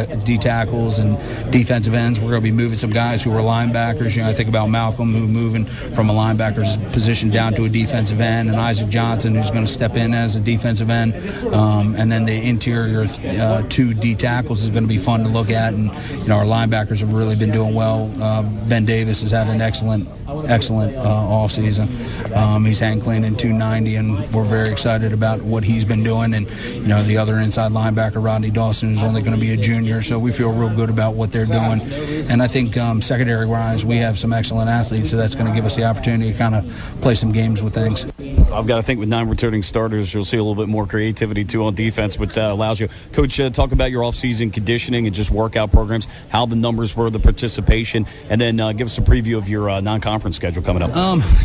D tackles and defensive ends. We're going to be moving some guys who are linebackers. I think about Malcolm, who's moving from a linebacker's position down to a defensive end, and Isaac Johnson, who's going to step in as a defensive end, and then the interior 2 D tackles is going to be fun to look at. And our linebackers have really been doing well. Ben Davis has had an excellent offseason. He's handling in 290, and we're very excited about what he's been doing. And the other inside linebacker, Rodney Dawson, is only going to be a junior, so we feel real good about what they're doing. And I think secondary wise, we have some excellent athletes, so that's going to give us the opportunity to kind of play some games with things. I've got to think with 9 returning starters, you'll see a little bit more creativity too on defense, which allows you. Coach, talk about your offseason conditioning and just workout programs, how the numbers were, the participation, and then give us a preview of your non-conference schedule coming up.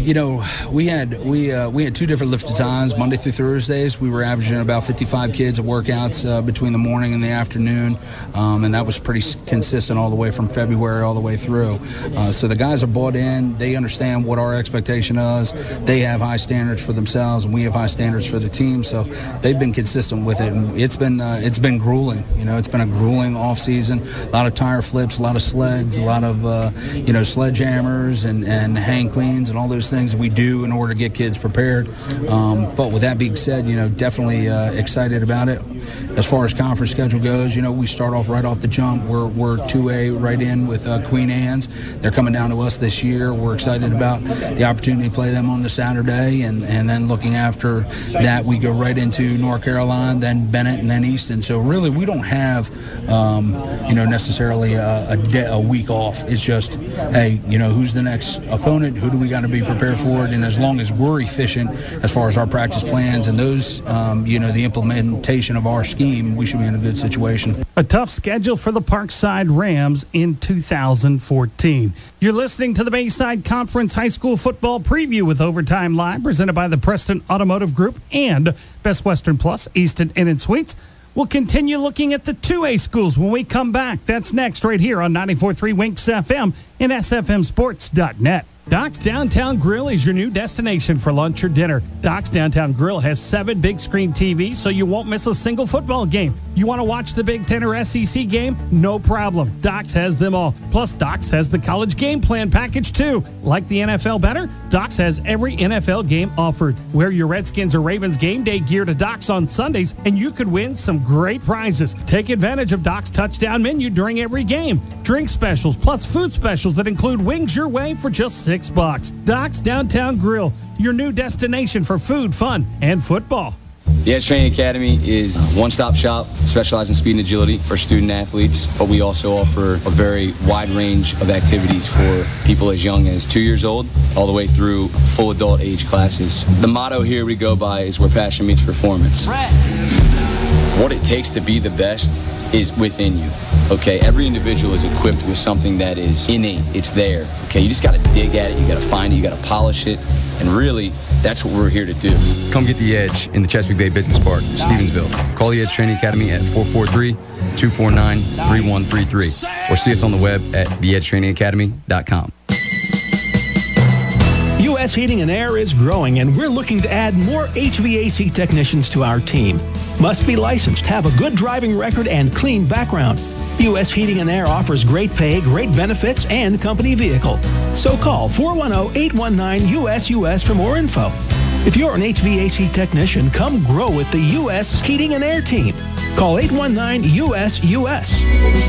We had 2 different lifted times, Monday through Thursdays. We were averaging about 55 kids at workouts between the morning and the afternoon, and that was pretty consistent all the way from February all the way through. So the guys are bought in. They understand what our expectation is. They have high standards for themselves, and we have high standards for the team. So they've been consistent with it, and it's been grueling. It's been a grueling off season. A lot of tire flips, a lot of sleds, a lot of sledgehammers and hang cleans and all those things that we do in order to get kids prepared. But with that being said, definitely excited about it. As far as conference schedule goes, we start off right off the jump. We're 2A right in with Queen Anne's. They're coming down to us this year. We're excited about the opportunity to play them on the Saturday, and then looking after that, we go right into North Carolina, then Bennett, and then Easton. So really, we don't have necessarily a week off. It's just, hey, who's the next opponent? Who do we got to be prepared for it? And as long as we're efficient as far as our practice plans and those, the implementation of our scheme, we should be in a good situation. A tough schedule for the Parkside Rams in 2014. You're listening to the Bayside Conference High School Football Preview with Overtime Live, presented by the Preston Automotive Group and Best Western Plus, Easton Inn & Suites. We'll continue looking at the 2A schools when we come back. That's next right here on 94.3 Winks FM and sfmsports.net. Doc's Downtown Grill is your new destination for lunch or dinner. Doc's Downtown Grill has 7 big screen TVs, so you won't miss a single football game. You want to watch the Big Ten or SEC game? No problem. Doc's has them all. Plus, Doc's has the college game plan package, too. Like the NFL better? Doc's has every NFL game offered. Wear your Redskins or Ravens game day gear to Doc's on Sundays, and you could win some great prizes. Take advantage of Doc's touchdown menu during every game. Drink specials, plus food specials that include wings your way for just $6. Doc's Downtown Grill, your new destination for food, fun, and football. The Edge Training Academy is a one-stop shop specializing in speed and agility for student athletes, but we also offer a very wide range of activities for people as young as 2 years old all the way through full adult age classes. The motto here we go by is where passion meets performance. What it takes to be the best is within you. Okay, every individual is equipped with something that is innate. It's there. Okay, you just got to dig at it. You got to find it. You got to polish it. And really, that's what we're here to do. Come get the Edge in the Chesapeake Bay Business Park, Stevensville. Call the Edge Training Academy at 443-249-3133 or see us on the web at theedgetrainingacademy.com. U.S. Heating and Air is growing, and we're looking to add more HVAC technicians to our team. Must be licensed, have a good driving record, and clean background. U.S. Heating and Air offers great pay, great benefits, and company vehicle. So call 410-819-USUS for more info. If you're an HVAC technician, come grow with the U.S. Heating and Air team. Call 819-USUS.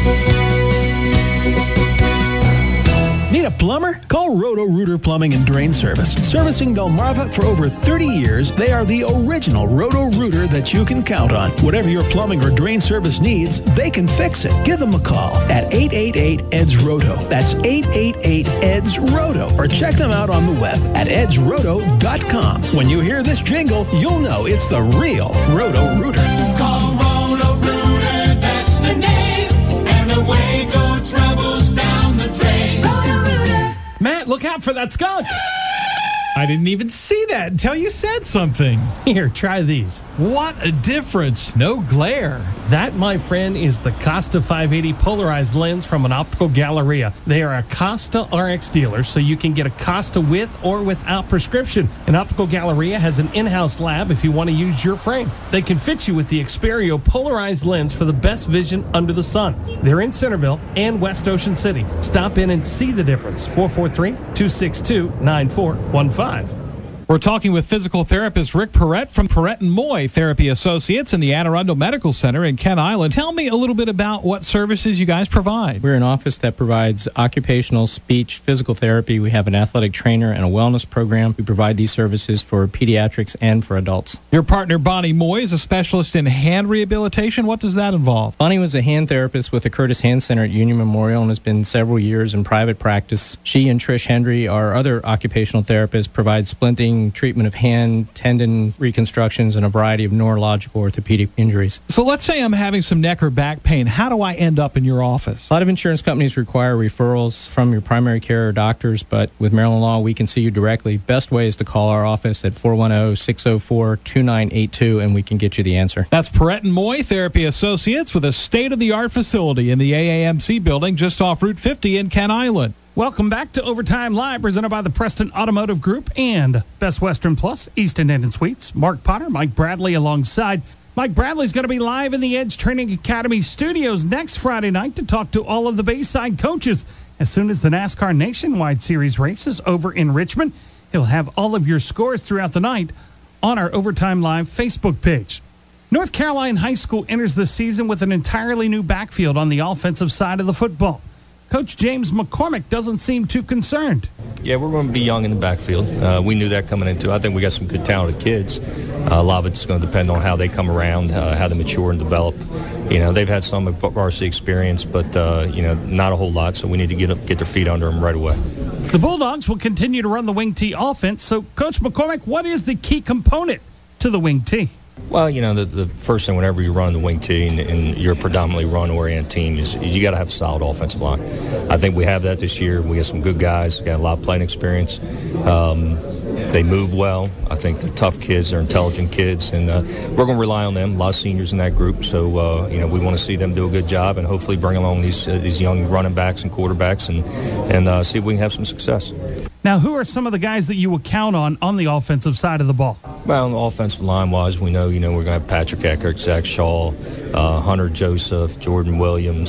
Need a plumber? Call Roto-Rooter Plumbing and Drain Service. Servicing Delmarva for over 30 years, they are the original Roto-Rooter that you can count on. Whatever your plumbing or drain service needs, they can fix it. Give them a call at 888-EDS-ROTO. That's 888-EDS-ROTO. Or check them out on the web at edsroto.com. When you hear this jingle, you'll know it's the real Roto-Rooter. Call Roto-Rooter, that's the name, and away go troubles down the drain. Matt, look out for that skunk. I didn't even see that until you said something. Here, try these. What a difference. No glare. That, my friend, is the Costa 580 polarized lens from an Optical Galleria. They are a Costa RX dealer, so you can get a Costa with or without prescription. An Optical Galleria has an in-house lab if you want to use your frame. They can fit you with the Xperio polarized lens for the best vision under the sun. They're in Centerville and West Ocean City. Stop in and see the difference. 443-262-9415. We're talking with physical therapist Rick Perrett from Perrett & Moy Therapy Associates in the Anne Arundel Medical Center in Kent Island. Tell me a little bit about what services you guys provide. We're an office that provides occupational, speech, physical therapy. We have an athletic trainer and a wellness program. We provide these services for pediatrics and for adults. Your partner, Bonnie Moy, is a specialist in hand rehabilitation. What does that involve? Bonnie was a hand therapist with the Curtis Hand Center at Union Memorial and has been several years in private practice. She and Trish Hendry, our other occupational therapists, provide splinting, treatment of hand, tendon reconstructions, and a variety of neurological orthopedic injuries. So let's say I'm having some neck or back pain. How do I end up in your office? A lot of insurance companies require referrals from your primary care or doctors, but with Maryland law, we can see you directly. Best way is to call our office at 410-604-2982, and we can get you the answer. That's Perrett & Moy Therapy Associates with a state-of-the-art facility in the AAMC building just off Route 50 in Kent Island. Welcome back to Overtime Live, presented by the Preston Automotive Group and Best Western Plus, East End and Suites. Mark Potter, Mike Bradley alongside. Mike Bradley's going to be live in the Edge Training Academy studios next Friday night to talk to all of the Bayside coaches. As soon as the NASCAR Nationwide Series race is over in Richmond, he'll have all of your scores throughout the night on our Overtime Live Facebook page. North Carolina High School enters the season with an entirely new backfield on the offensive side of the football. Coach James McCormick doesn't seem too concerned. Yeah, we're going to be young in the backfield. We knew that coming into it. I think we got some good talented kids. A lot of it's going to depend on how they come around, how they mature and develop. You know, they've had some varsity experience, but, not a whole lot, so we need to get their feet under them right away. The Bulldogs will continue to run the wing T offense. So, Coach McCormick, what is the key component to the wing T? Well, the first thing whenever you run the wing T and you're a predominantly run-oriented team is you got to have a solid offensive line. I think we have that this year. We got some good guys, got a lot of playing experience. They move well. I think they're tough kids. They're intelligent kids, and we're going to rely on them. A lot of seniors in that group, so we want to see them do a good job and hopefully bring along these young running backs and quarterbacks and see if we can have some success. Now, who are some of the guys that you will count on the offensive side of the ball? Well, on the offensive line-wise, we know, we're going to have Patrick Eckert, Zach Shaw, Hunter Joseph, Jordan Williams,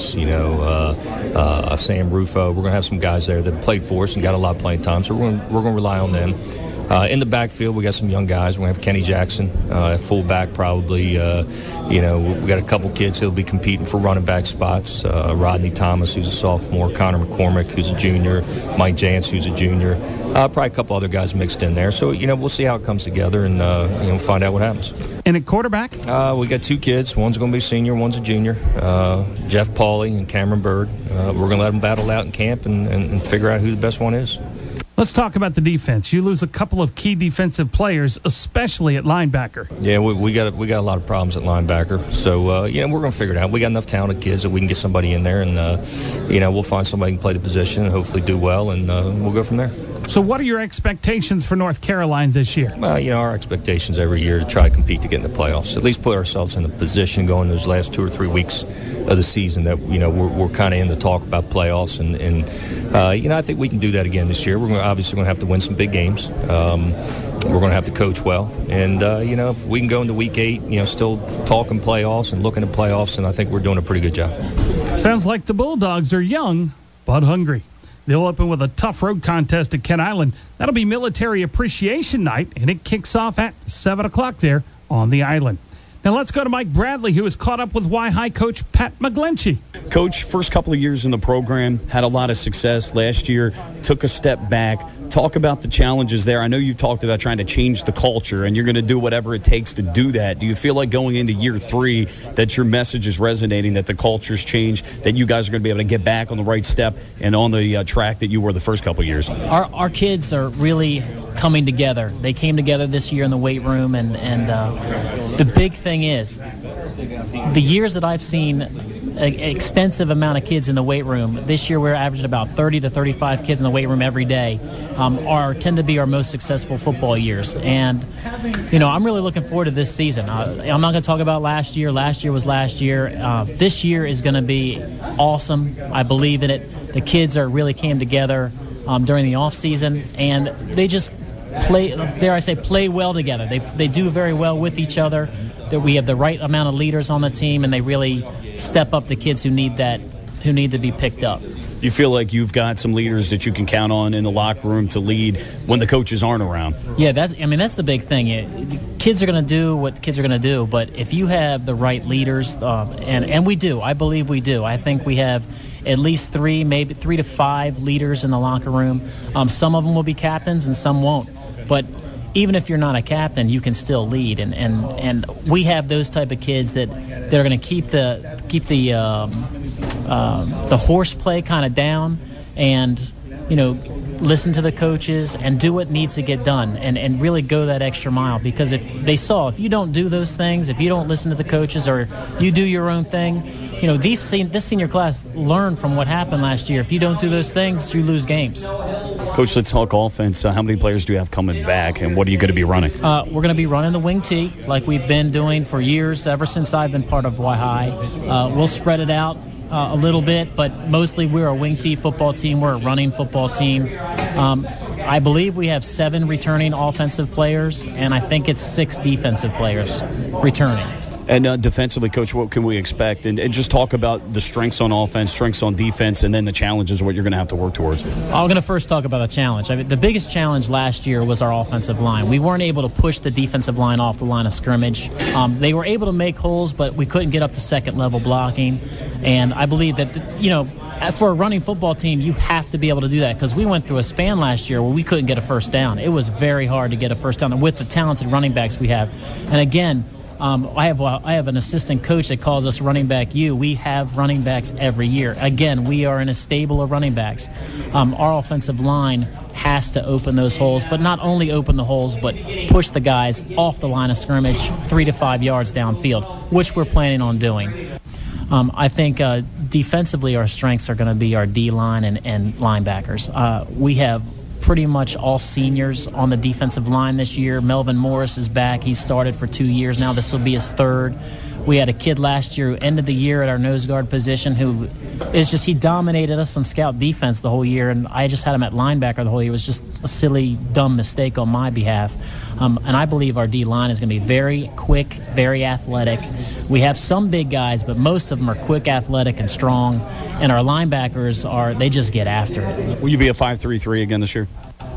Sam Rufo. We're going to have some guys there that played for us and got a lot of playing time, so we're going to rely on them. In the backfield, we got some young guys. We have Kenny Jackson at fullback, probably. We got a couple kids who'll be competing for running back spots. Rodney Thomas, who's a sophomore, Connor McCormick, who's a junior, Mike Jantz, who's a junior. Probably a couple other guys mixed in there. So, we'll see how it comes together and, find out what happens. And at quarterback? We got two kids. One's going to be a senior, one's a junior. Jeff Pauly and Cameron Bird. We're going to let them battle out in camp and figure out who the best one is. Let's talk about the defense. You lose a couple of key defensive players, especially at linebacker. Yeah, we got a lot of problems at linebacker. So, we're going to figure it out. We got enough talented kids that we can get somebody in there, and, we'll find somebody who can play the position and hopefully do well, and we'll go from there. So what are your expectations for North Carolina this year? Well, our expectations every year to try to compete to get in the playoffs. At least put ourselves in a position going those last 2 or 3 weeks of the season that, we're kind of in the talk about playoffs. And I think we can do that again this year. We're obviously going to have to win some big games. We're going to have to coach well. And, if we can go into week 8, still talking playoffs and looking at playoffs, and I think we're doing a pretty good job. Sounds like the Bulldogs are young but hungry. They'll open with a tough road contest at Kent Island. That'll be Military Appreciation Night, and it kicks off at 7 o'clock there on the island. Now let's go to Mike Bradley, who is caught up with Y-High coach Pat McGlinchey. Coach, first couple of years in the program, had a lot of success. Last year, took a step back. Talk about the challenges there. I know you talked about trying to change the culture, and you're going to do whatever it takes to do that. Do you feel like going into year 3 that your message is resonating, that the culture's changed, that you guys are going to be able to get back on the right step and on the track that you were the first couple of years? Our kids are really coming together. They came together this year in the weight room, and the big thing is the years that I've seen an extensive amount of kids in the weight room. This year we're averaging about 30 to 35 kids in the weight room every day. Tend to be our most successful football years. And, I'm really looking forward to this season. I'm not going to talk about last year. Last year was last year. This year is going to be awesome. I believe in it. The kids really came together during the off season, and they just play well together. They do very well with each other. That we have the right amount of leaders on the team, and they really step up the kids who need to be picked up. You feel like you've got some leaders that you can count on in the locker room to lead when the coaches aren't around. Yeah, that's the big thing. Kids are going to do what kids are going to do, but if you have the right leaders, and we do, I believe we do. I think we have at least 3, maybe 3 to 5 leaders in the locker room. Some of them will be captains and some won't. But even if you're not a captain, you can still lead, and we have those type of kids that are going to keep the horseplay kind of down, and listen to the coaches and do what needs to get done, and really go that extra mile. Because if you don't do those things, if you don't listen to the coaches or you do your own thing, this senior class learned from what happened last year. If you don't do those things, you lose games. Coach, let's talk offense. How many players do you have coming back, and what are you going to be running? We're going to be running the wing T like we've been doing for years, ever since I've been part of Y-High. We'll spread it out a little bit, but mostly we're a wing T football team. We're a running football team. I believe we have 7 returning offensive players, and I think it's 6 defensive players returning. And defensively, Coach, what can we expect? And just talk about the strengths on offense, strengths on defense, and then the challenges, what you're going to have to work towards. I'm going to first talk about the challenge. The biggest challenge last year was our offensive line. We weren't able to push the defensive line off the line of scrimmage. They were able to make holes, but we couldn't get up to second-level blocking. And I believe that, for a running football team, you have to be able to do that, because we went through a span last year where we couldn't get a first down. It was very hard to get a first down with the talented running backs we have. And again, I have an assistant coach that calls us running back U. We have running backs every year. Again, we are in a stable of running backs. Our offensive line has to open those holes, but not only open the holes, but push the guys off the line of scrimmage 3 to 5 yards downfield, which we're planning on doing. I think defensively our strengths are going to be our D-line and linebackers. We have pretty much all seniors on the defensive line this year. Melvin Morris is back. He's started for 2 years now. This will be his 3rd. We had a kid last year who ended the year at our nose guard position who he dominated us on scout defense the whole year, and I just had him at linebacker the whole year. It was just a silly, dumb mistake on my behalf. And I believe our D-line is going to be very quick, very athletic. We have some big guys, but most of them are quick, athletic, and strong. And our linebackers they just get after it. Will you be a 5-3-3 again this year?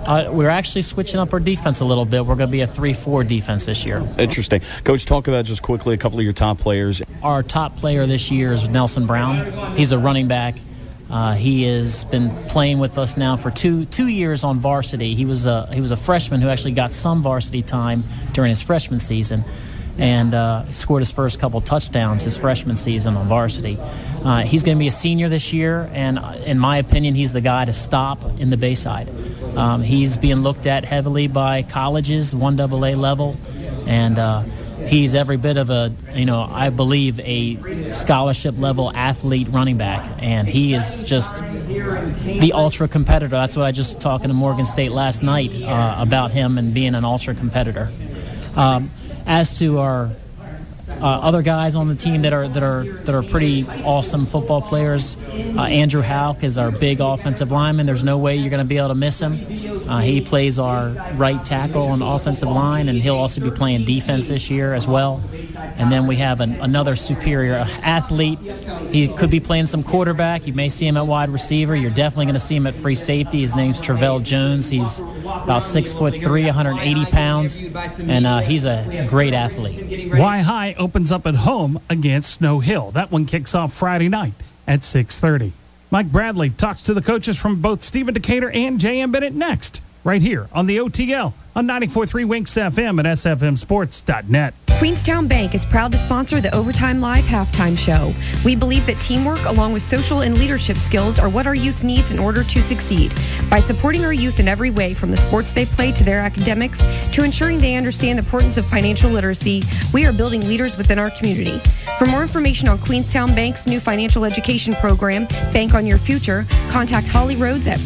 We're actually switching up our defense a little bit. We're going to be a 3-4 defense this year. Interesting. Coach, talk about just quickly a couple of your top players. Our top player this year is Nelson Brown. He's a running back. He has been playing with us now for two years on varsity. He was a freshman who actually got some varsity time during his freshman season, and scored his first couple touchdowns his freshman season on varsity. He's going to be a senior this year, and in my opinion, he's the guy to stop in the Bayside. He's being looked at heavily by colleges, 1AA level, and he's every bit of I believe a scholarship level athlete running back, and he is just the ultra competitor. That's what I just talking to Morgan State last night about him and being an ultra competitor. As to our other guys on the team that are pretty awesome football players, Andrew Houck is our big offensive lineman. There's no way you're going to be able to miss him. He plays our right tackle on the offensive line, and he'll also be playing defense this year as well. And then we have another superior athlete. He could be playing some quarterback. You may see him at wide receiver. You're definitely going to see him at free safety. His name's Travell Jones. He's about 6'3", 180 pounds, and he's a great athlete. Y High opens up at home against Snow Hill. That one kicks off Friday night at 6:30. Mike Bradley talks to the coaches from both Stephen Decatur and J.M. Bennett next, right here on the OTL on 94.3 Winks FM and SFMSports.net. Queenstown Bank is proud to sponsor the Overtime Live halftime show. We believe that teamwork along with social and leadership skills are what our youth needs in order to succeed. By supporting our youth in every way, from the sports they play to their academics to ensuring they understand the importance of financial literacy, we are building leaders within our community. For more information on Queenstown Bank's new financial education program, Bank on Your Future, contact Holly Rhodes at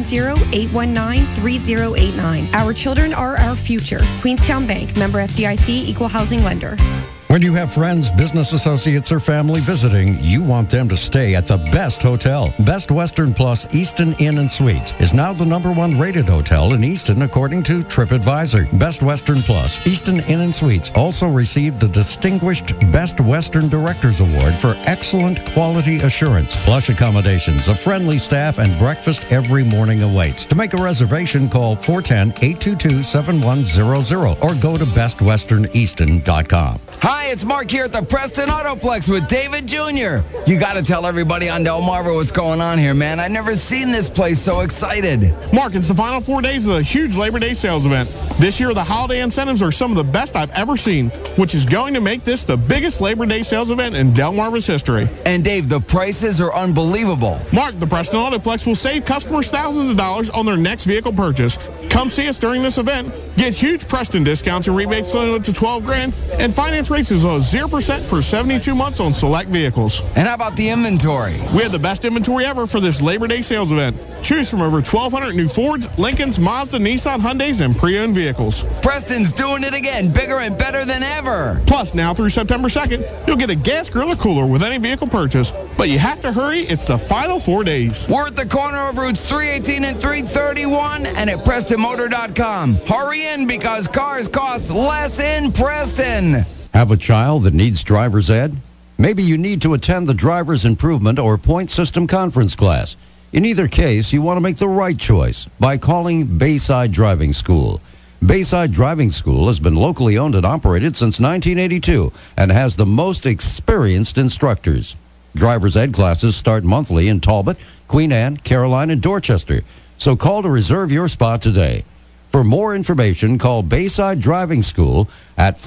410-819-3089. Our children are our future. Queenstown Bank, member FDIC, equal housing lender. When you have friends, business associates, or family visiting, you want them to stay at the best hotel. Best Western Plus Easton Inn and Suites is now the #1 rated hotel in Easton according to TripAdvisor. Best Western Plus Easton Inn and Suites also received the distinguished Best Western Directors Award for excellent quality assurance. Plush accommodations, a friendly staff, and breakfast every morning awaits. To make a reservation, call 410-822-7100 or go to bestwesterneaston.com. Hi, it's Mark here at the Preston Autoplex with David Jr. You got to tell everybody on Delmarva what's going on here, man. I've never seen this place so excited. Mark, it's the final 4 days of the huge Labor Day sales event. This year, the holiday incentives are some of the best I've ever seen, which is going to make this the biggest Labor Day sales event in Delmarva's history. And Dave, the prices are unbelievable. Mark, the Preston Autoplex will save customers thousands of dollars on their next vehicle purchase. Come see us during this event. Get huge Preston discounts and rebates up to $12,000 and finance rates as low as 0% for 72 months on select vehicles. And how about the inventory? We have the best inventory ever for this Labor Day sales event. Choose from over 1,200 new Fords, Lincolns, Mazda, Nissan, Hyundais, and pre-owned vehicles. Preston's doing it again, bigger and better than ever. Plus, now through September 2nd, you'll get a gas grill or cooler with any vehicle purchase. But you have to hurry. It's the final 4 days. We're at the corner of routes 318 and 331 and at PrestonMotor.com. Hurry in because cars cost less in Preston. Have a child that needs driver's ed? Maybe you need to attend the Driver's Improvement or Point System Conference class. In either case, you want to make the right choice by calling Bayside Driving School. Bayside Driving School has been locally owned and operated since 1982 and has the most experienced instructors. Driver's ed classes start monthly in Talbot, Queen Anne, Caroline, and Dorchester. So call to reserve your spot today. For more information, call Bayside Driving School at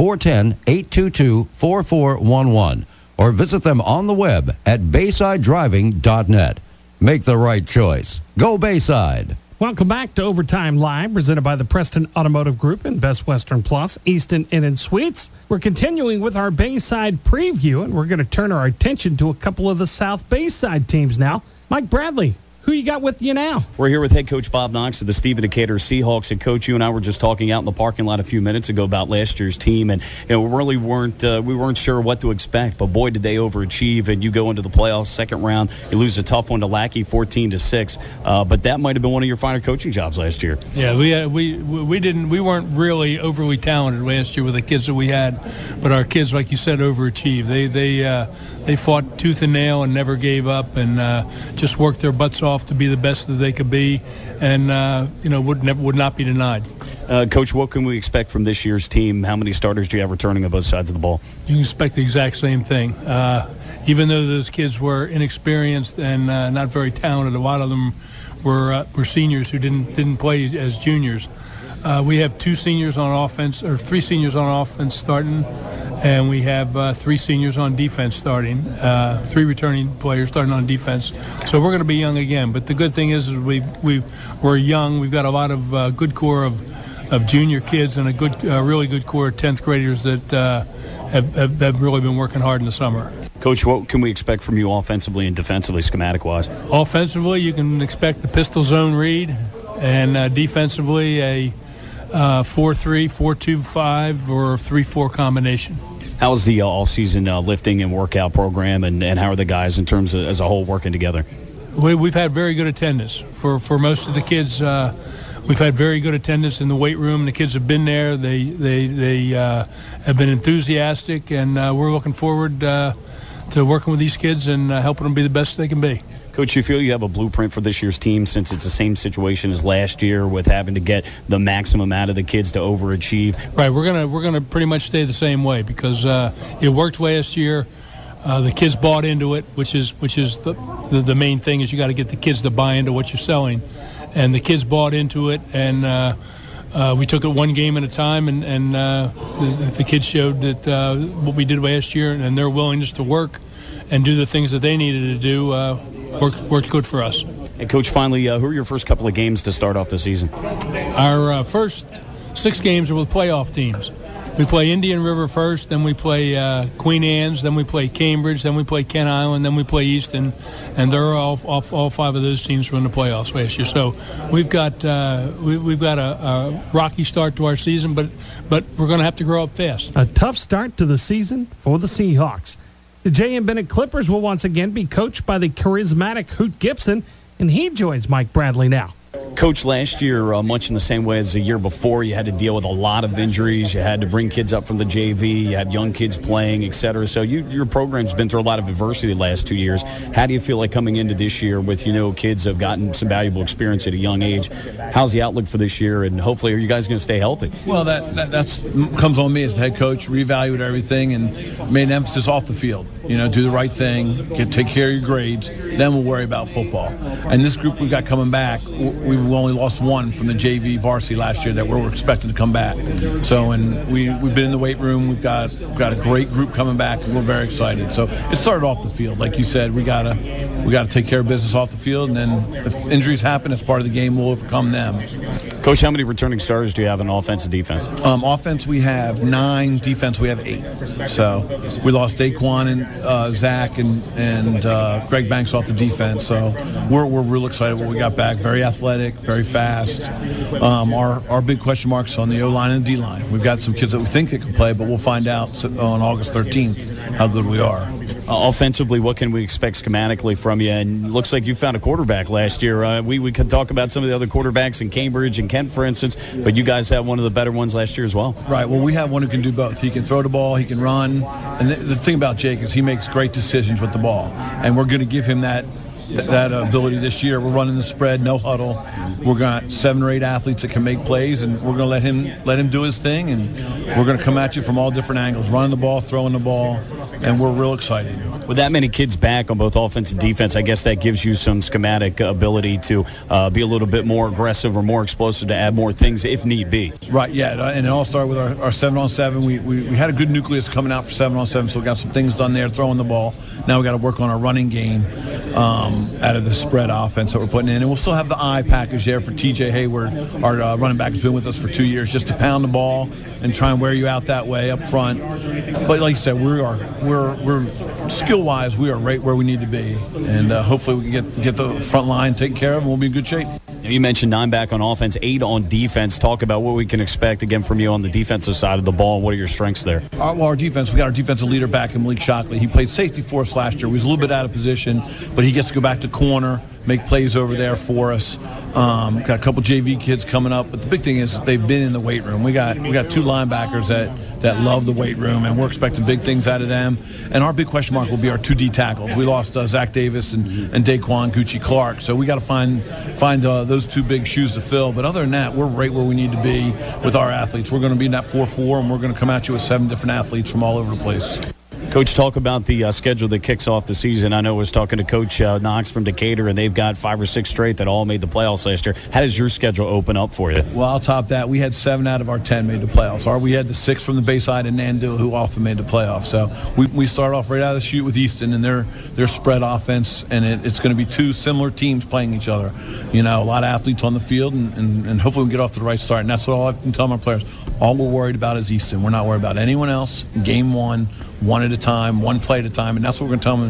410-822-4411 or visit them on the web at baysidedriving.net. Make the right choice. Go Bayside. Welcome back to Overtime Live, presented by the Preston Automotive Group and Best Western Plus, Easton Inn and Suites. We're continuing with our Bayside preview, and we're going to turn our attention to a couple of the South Bayside teams now. Mike Bradley, who you got with you now? We're here with head coach Bob Knox of the Stephen Decatur Seahawks. And Coach, you and I were just talking out in the parking lot a few minutes ago about last year's team, and we really weren't sure what to expect. But boy, did they overachieve! And you go into the playoffs, second round, you lose a tough one to Lackey, 14-6. But that might have been one of your finer coaching jobs last year. Yeah, we weren't really overly talented last year with the kids that we had, but our kids, like you said, overachieved. They fought tooth and nail and never gave up, and just worked their butts off off to be the best that they could be, and would not be denied. Coach, what can we expect from this year's team? How many starters do you have returning on both sides of the ball? You can expect the exact same thing. Even though those kids were inexperienced and not very talented, a lot of them were seniors who didn't play as juniors. We have 2 seniors on offense, or 3 seniors on offense starting, and we have 3 seniors on defense starting, 3 returning players starting on defense. So we're going to be young again. But the good thing is we're young. We've got a lot of good core of junior kids and a really good core of 10th graders that have really been working hard in the summer. Coach, what can we expect from you offensively and defensively, schematic-wise? Offensively, you can expect the pistol zone read, and defensively a 4-3, 4-2-5, or 3-4 combination. How's the all-season lifting and workout program, and how are the guys in terms of as a whole working together? We've had very good attendance for most of the kids. We've had very good attendance in the weight room. The kids have been there. They have been enthusiastic, and we're looking forward to working with these kids and helping them be the best they can be. Coach, you feel you have a blueprint for this year's team, since it's the same situation as last year with having to get the maximum out of the kids to overachieve? Right, we're gonna pretty much stay the same way, because it worked last year. The kids bought into it, which is the main thing, is you got to get the kids to buy into what you're selling, and the kids bought into it, and we took it one game at a time, and the kids showed that what we did last year and their willingness to work and do the things that they needed to do worked good for us. And Coach, finally, who are your first couple of games to start off the season? Our first 6 games are with playoff teams. We play Indian River first, then we play Queen Anne's, then we play Cambridge, then we play Kent Island, then we play Easton, and they're all 5 of those teams were in the playoffs last year. So we've got a rocky start to our season, but we're going to have to grow up fast. A tough start to the season for the Seahawks. The J.M. Bennett Clippers will once again be coached by the charismatic Hoot Gibson, and he joins Mike Bradley now. Coach, last year, much in the same way as the year before, you had to deal with a lot of injuries. You had to bring kids up from the JV. You had young kids playing, et cetera. So your program's been through a lot of adversity the last 2 years. How do you feel like coming into this year with, kids have gotten some valuable experience at a young age? How's the outlook for this year, and hopefully are you guys going to stay healthy? Well, that's comes on me as the head coach, reevaluate everything and made an emphasis off the field. Do the right thing, take care of your grades, then we'll worry about football. And this group we've got coming back, we've only lost 1 from the JV varsity last year that we're expecting to come back. So, and we've been in the weight room. We've got a great group coming back, and we're very excited. So it started off the field, like you said. We gotta take care of business off the field, and then if injuries happen, as part of the game, we'll overcome them. Coach, how many returning starters do you have in offense and defense? Offense we have 9. Defense we have 8. So we lost Daquan and Zach and Greg Banks off the defense. So we're real excited what we got back. Very athletic, very fast. Our big question marks on the O-line and D-line. We've got some kids that we think that can play, but we'll find out on August 13th how good we are. Offensively, what can we expect schematically from you? And it looks like you found a quarterback last year. We could talk about some of the other quarterbacks in Cambridge and Kent, for instance, but you guys had one of the better ones last year as well. Right. Well, we have one who can do both. He can throw the ball, he can run. And the thing about Jake is he makes great decisions with the ball. And we're going to give him that ability this year. We're running the spread, no huddle. We're got 7 or 8 athletes that can make plays, and we're going to let him do his thing, and we're going to come at you from all different angles, running the ball, throwing the ball, and we're real excited. With that many kids back on both offense and defense, I guess that gives you some schematic ability to be a little bit more aggressive or more explosive to add more things if need be. Right, yeah, and it all started with our 7-on-7. We had a good nucleus coming out for 7-on-7, so we got some things done there, throwing the ball. Now we got to work on our running game out of the spread offense that we're putting in. And we'll still have the I package there for TJ Hayward. Our running back has been with us for 2 years, just to pound the ball and try and wear you out that way up front. But like you said, we're skill-wise, we are right where we need to be. And hopefully we can get the front line taken care of, and we'll be in good shape. You mentioned 9 back on offense, 8 on defense. Talk about what we can expect, again, from you on the defensive side of the ball. What are your strengths there? Our defense, we got our defensive leader back in Malik Shockley. He played safety for us last year. He was a little bit out of position, but he gets to go back to corner make plays over there for us. Got a couple JV kids coming up, but the big thing is they've been in the weight room. We got 2 linebackers that love the weight room, and we're expecting big things out of them. And our big question mark will be our 2 D tackles. We lost Zach Davis and Daquan Gucci Clark, so we got to find those 2 big shoes to fill. But other than that, we're right where we need to be with our athletes. We're going to be in that 4-4, and we're going to come at you with 7 different athletes from all over the place. Coach, talk about the schedule that kicks off the season. I know I was talking to Coach Knox from Decatur, and they've got 5 or 6 straight that all made the playoffs last year. How does your schedule open up for you? Well, I'll top that. We had 7 out of our 10 made the playoffs. We had the 6 from the Bayside and Nandil, who also made the playoffs. So we start off right out of the chute with Easton and their spread offense, and it's going to be 2 similar teams playing each other. A lot of athletes on the field, and hopefully we get off to the right start. And that's what I've been telling my players. All we're worried about is Easton. We're not worried about anyone else. Game 1, 1 at a time, 1 play at a time, and that's what we're going to tell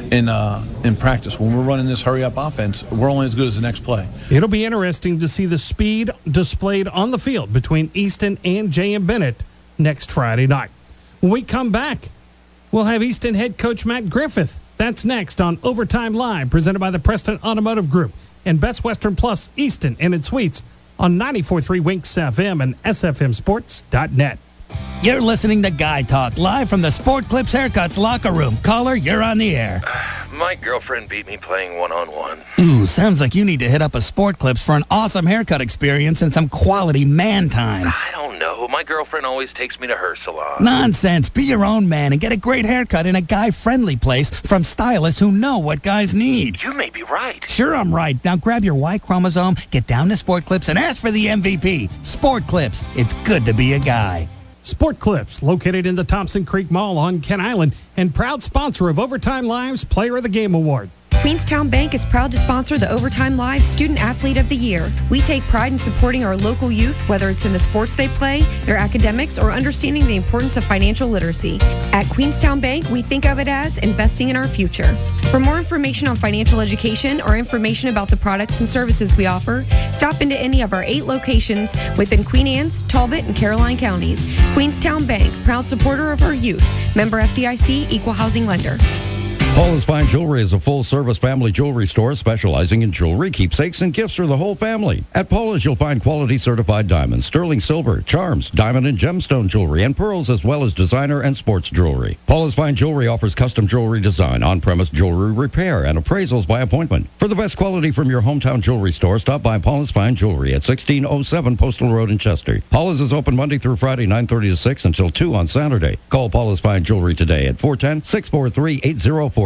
them in practice. When we're running this hurry-up offense, we're only as good as the next play. It'll be interesting to see the speed displayed on the field between Easton and J.M. Bennett next Friday night. When we come back, we'll have Easton head coach Matt Griffith. That's next on Overtime Live, presented by the Preston Automotive Group and Best Western Plus Easton and its suites on 94.3 Winks FM and SFMsports.net. You're listening to Guy Talk, live from the Sport Clips Haircuts locker room. Caller, you're on the air. My girlfriend beat me playing one-on-one. Ooh, sounds like you need to hit up a Sport Clips for an awesome haircut experience and some quality man time. I don't know. My girlfriend always takes me to her salon. Nonsense. Be your own man and get a great haircut in a guy-friendly place from stylists who know what guys need. You may be right. Sure, I'm right. Now grab your Y chromosome, get down to Sport Clips, and ask for the MVP. Sport Clips. It's good to be a guy. Sport Clips, located in the Thompson Creek Mall on Kent Island, and proud sponsor of Overtime Live's Player of the Game Award. Queenstown Bank is proud to sponsor the Overtime Live Student Athlete of the Year. We take pride in supporting our local youth, whether it's in the sports they play, their academics, or understanding the importance of financial literacy. At Queenstown Bank, we think of it as investing in our future. For more information on financial education or information about the products and services we offer, stop into any of our 8 locations within Queen Anne's, Talbot, and Caroline counties. Queenstown Bank, proud supporter of our youth. Member FDIC, Equal Housing Lender. Paula's Fine Jewelry is a full-service family jewelry store specializing in jewelry, keepsakes, and gifts for the whole family. At Paula's, you'll find quality certified diamonds, sterling silver, charms, diamond and gemstone jewelry, and pearls, as well as designer and sports jewelry. Paula's Fine Jewelry offers custom jewelry design, on-premise jewelry repair, and appraisals by appointment. For the best quality from your hometown jewelry store, stop by Paula's Fine Jewelry at 1607 Postal Road in Chester. Paula's is open Monday through Friday, 9:30 to 6 until 2 on Saturday. Call Paula's Fine Jewelry today at 410-643-8040.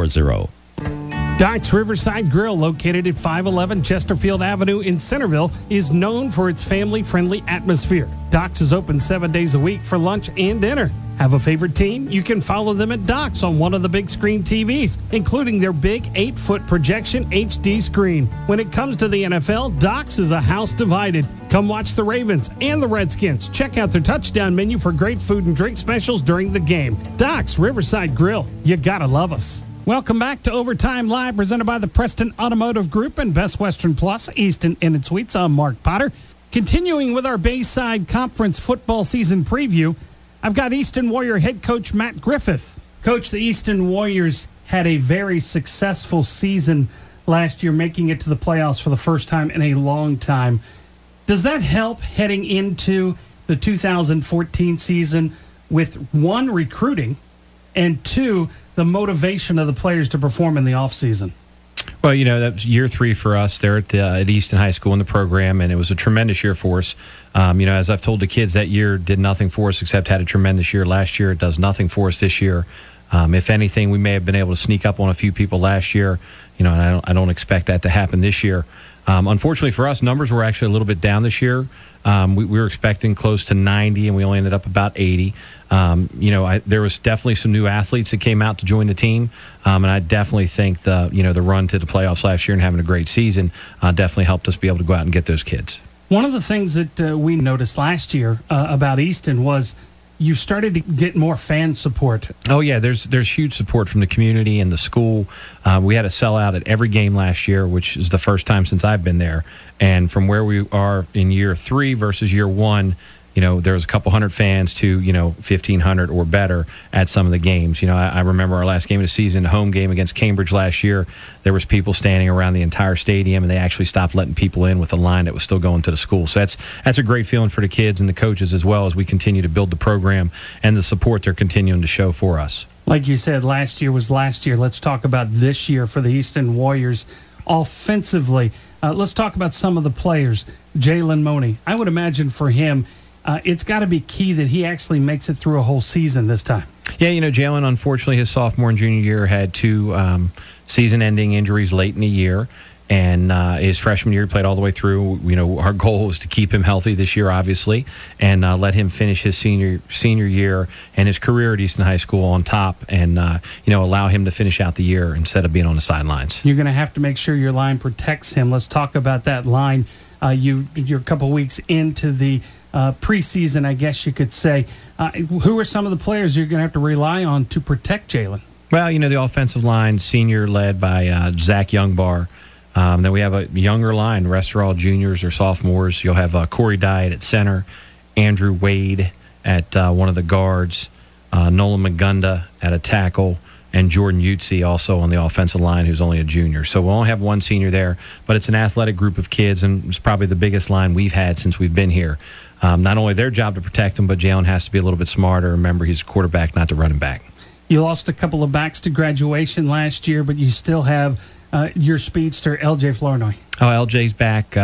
Doc's Riverside Grill, located at 511 Chesterfield Avenue in Centerville, is known for its family-friendly atmosphere. Doc's is open 7 days a week for lunch and dinner. Have a favorite team? You can follow them at Doc's on one of the big screen TVs, including their big 8-foot projection HD screen. When it comes to the NFL, Doc's is a house divided. Come watch the Ravens and the Redskins. Check out their touchdown menu for great food and drink specials during the game. Doc's Riverside Grill. You gotta love us. Welcome back to Overtime Live, presented by the Preston Automotive Group and Best Western Plus, Easton and its suites. I'm Mark Potter. Continuing with our Bayside Conference football season preview, I've got Easton Warrior head coach Matt Griffith. Coach, the Easton Warriors had a very successful season last year, making it to the playoffs for the first time in a long time. Does that help heading into the 2014 season with, 1, recruiting, and 2, the motivation of the players to perform in the offseason? Well, that was year 3 for us there at Easton High School in the program, and it was a tremendous year for us. As I've told the kids, that year did nothing for us except had a tremendous year last year. It does nothing for us this year. If anything, we may have been able to sneak up on a few people last year, and I don't expect that to happen this year. Unfortunately for us, numbers were actually a little bit down this year. We were expecting close to 90, and we only ended up about 80. There was definitely some new athletes that came out to join the team, and I definitely think the run to the playoffs last year and having a great season definitely helped us be able to go out and get those kids. One of the things that we noticed last year about Easton was you started to get more fan support. Oh, yeah, there's huge support from the community and the school. We had a sellout at every game last year, which is the first time since I've been there. And from where we are in year 3 versus year 1, there was a couple hundred fans to 1,500 or better at some of the games. I remember our last game of the season, home game against Cambridge last year. There was people standing around the entire stadium, and they actually stopped letting people in with a line that was still going to the school. So that's a great feeling for the kids and the coaches as well, as we continue to build the program and the support they're continuing to show for us. Like you said, last year was last year. Let's talk about this year for the Easton Warriors offensively. Let's talk about some of the players. Jalen Money, I would imagine for him, it's got to be key that he actually makes it through a whole season this time. Yeah, Jalen, unfortunately, his sophomore and junior year had two season-ending injuries late in the year. And his freshman year, he played all the way through. Our goal was to keep him healthy this year, obviously, and let him finish his senior year and his career at Easton High School on top, and allow him to finish out the year instead of being on the sidelines. You're going to have to make sure your line protects him. Let's talk about that line. You're a couple weeks into the preseason, I guess you could say. Who are some of the players you're going to have to rely on to protect Jalen? Well, the offensive line, senior led by Zach Youngbar. Then we have a younger line. The rest are all juniors or sophomores. You'll have Corey Dyatt at center, Andrew Wade at one of the guards, Nolan Magunda at a tackle, and Jordan Utsi also on the offensive line, who's only a junior. So we'll only have one senior there, but it's an athletic group of kids, and it's probably the biggest line we've had since we've been here. Not only their job to protect him, but Jalen has to be a little bit smarter. Remember, he's a quarterback, not the running back. You lost a couple of backs to graduation last year, but you still have your speedster, LJ Flournoy. Oh, LJ's back.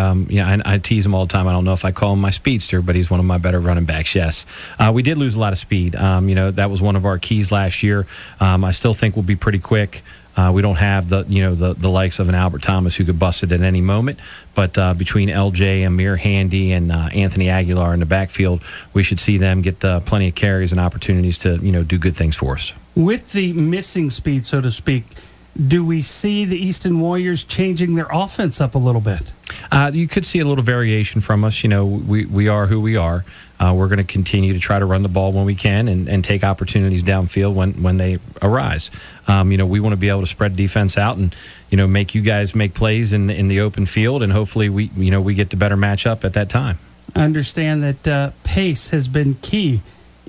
I tease him all the time. I don't know if I call him my speedster, but he's one of my better running backs, yes. We did lose a lot of speed. That was one of our keys last year. I still think we'll be pretty quick. We don't have the likes of an Albert Thomas who could bust it at any moment. But between LJ, Amir Handy, and Anthony Aguilar in the backfield, we should see them get plenty of carries and opportunities to do good things for us. With the missing speed, so to speak, do we see the Easton Warriors changing their offense up a little bit? You could see a little variation from us. We are who we are. We're going to continue to try to run the ball when we can and take opportunities downfield when they arise. We want to be able to spread defense out and make you guys make plays in the open field, and hopefully we get the better matchup at that time. I understand that pace has been key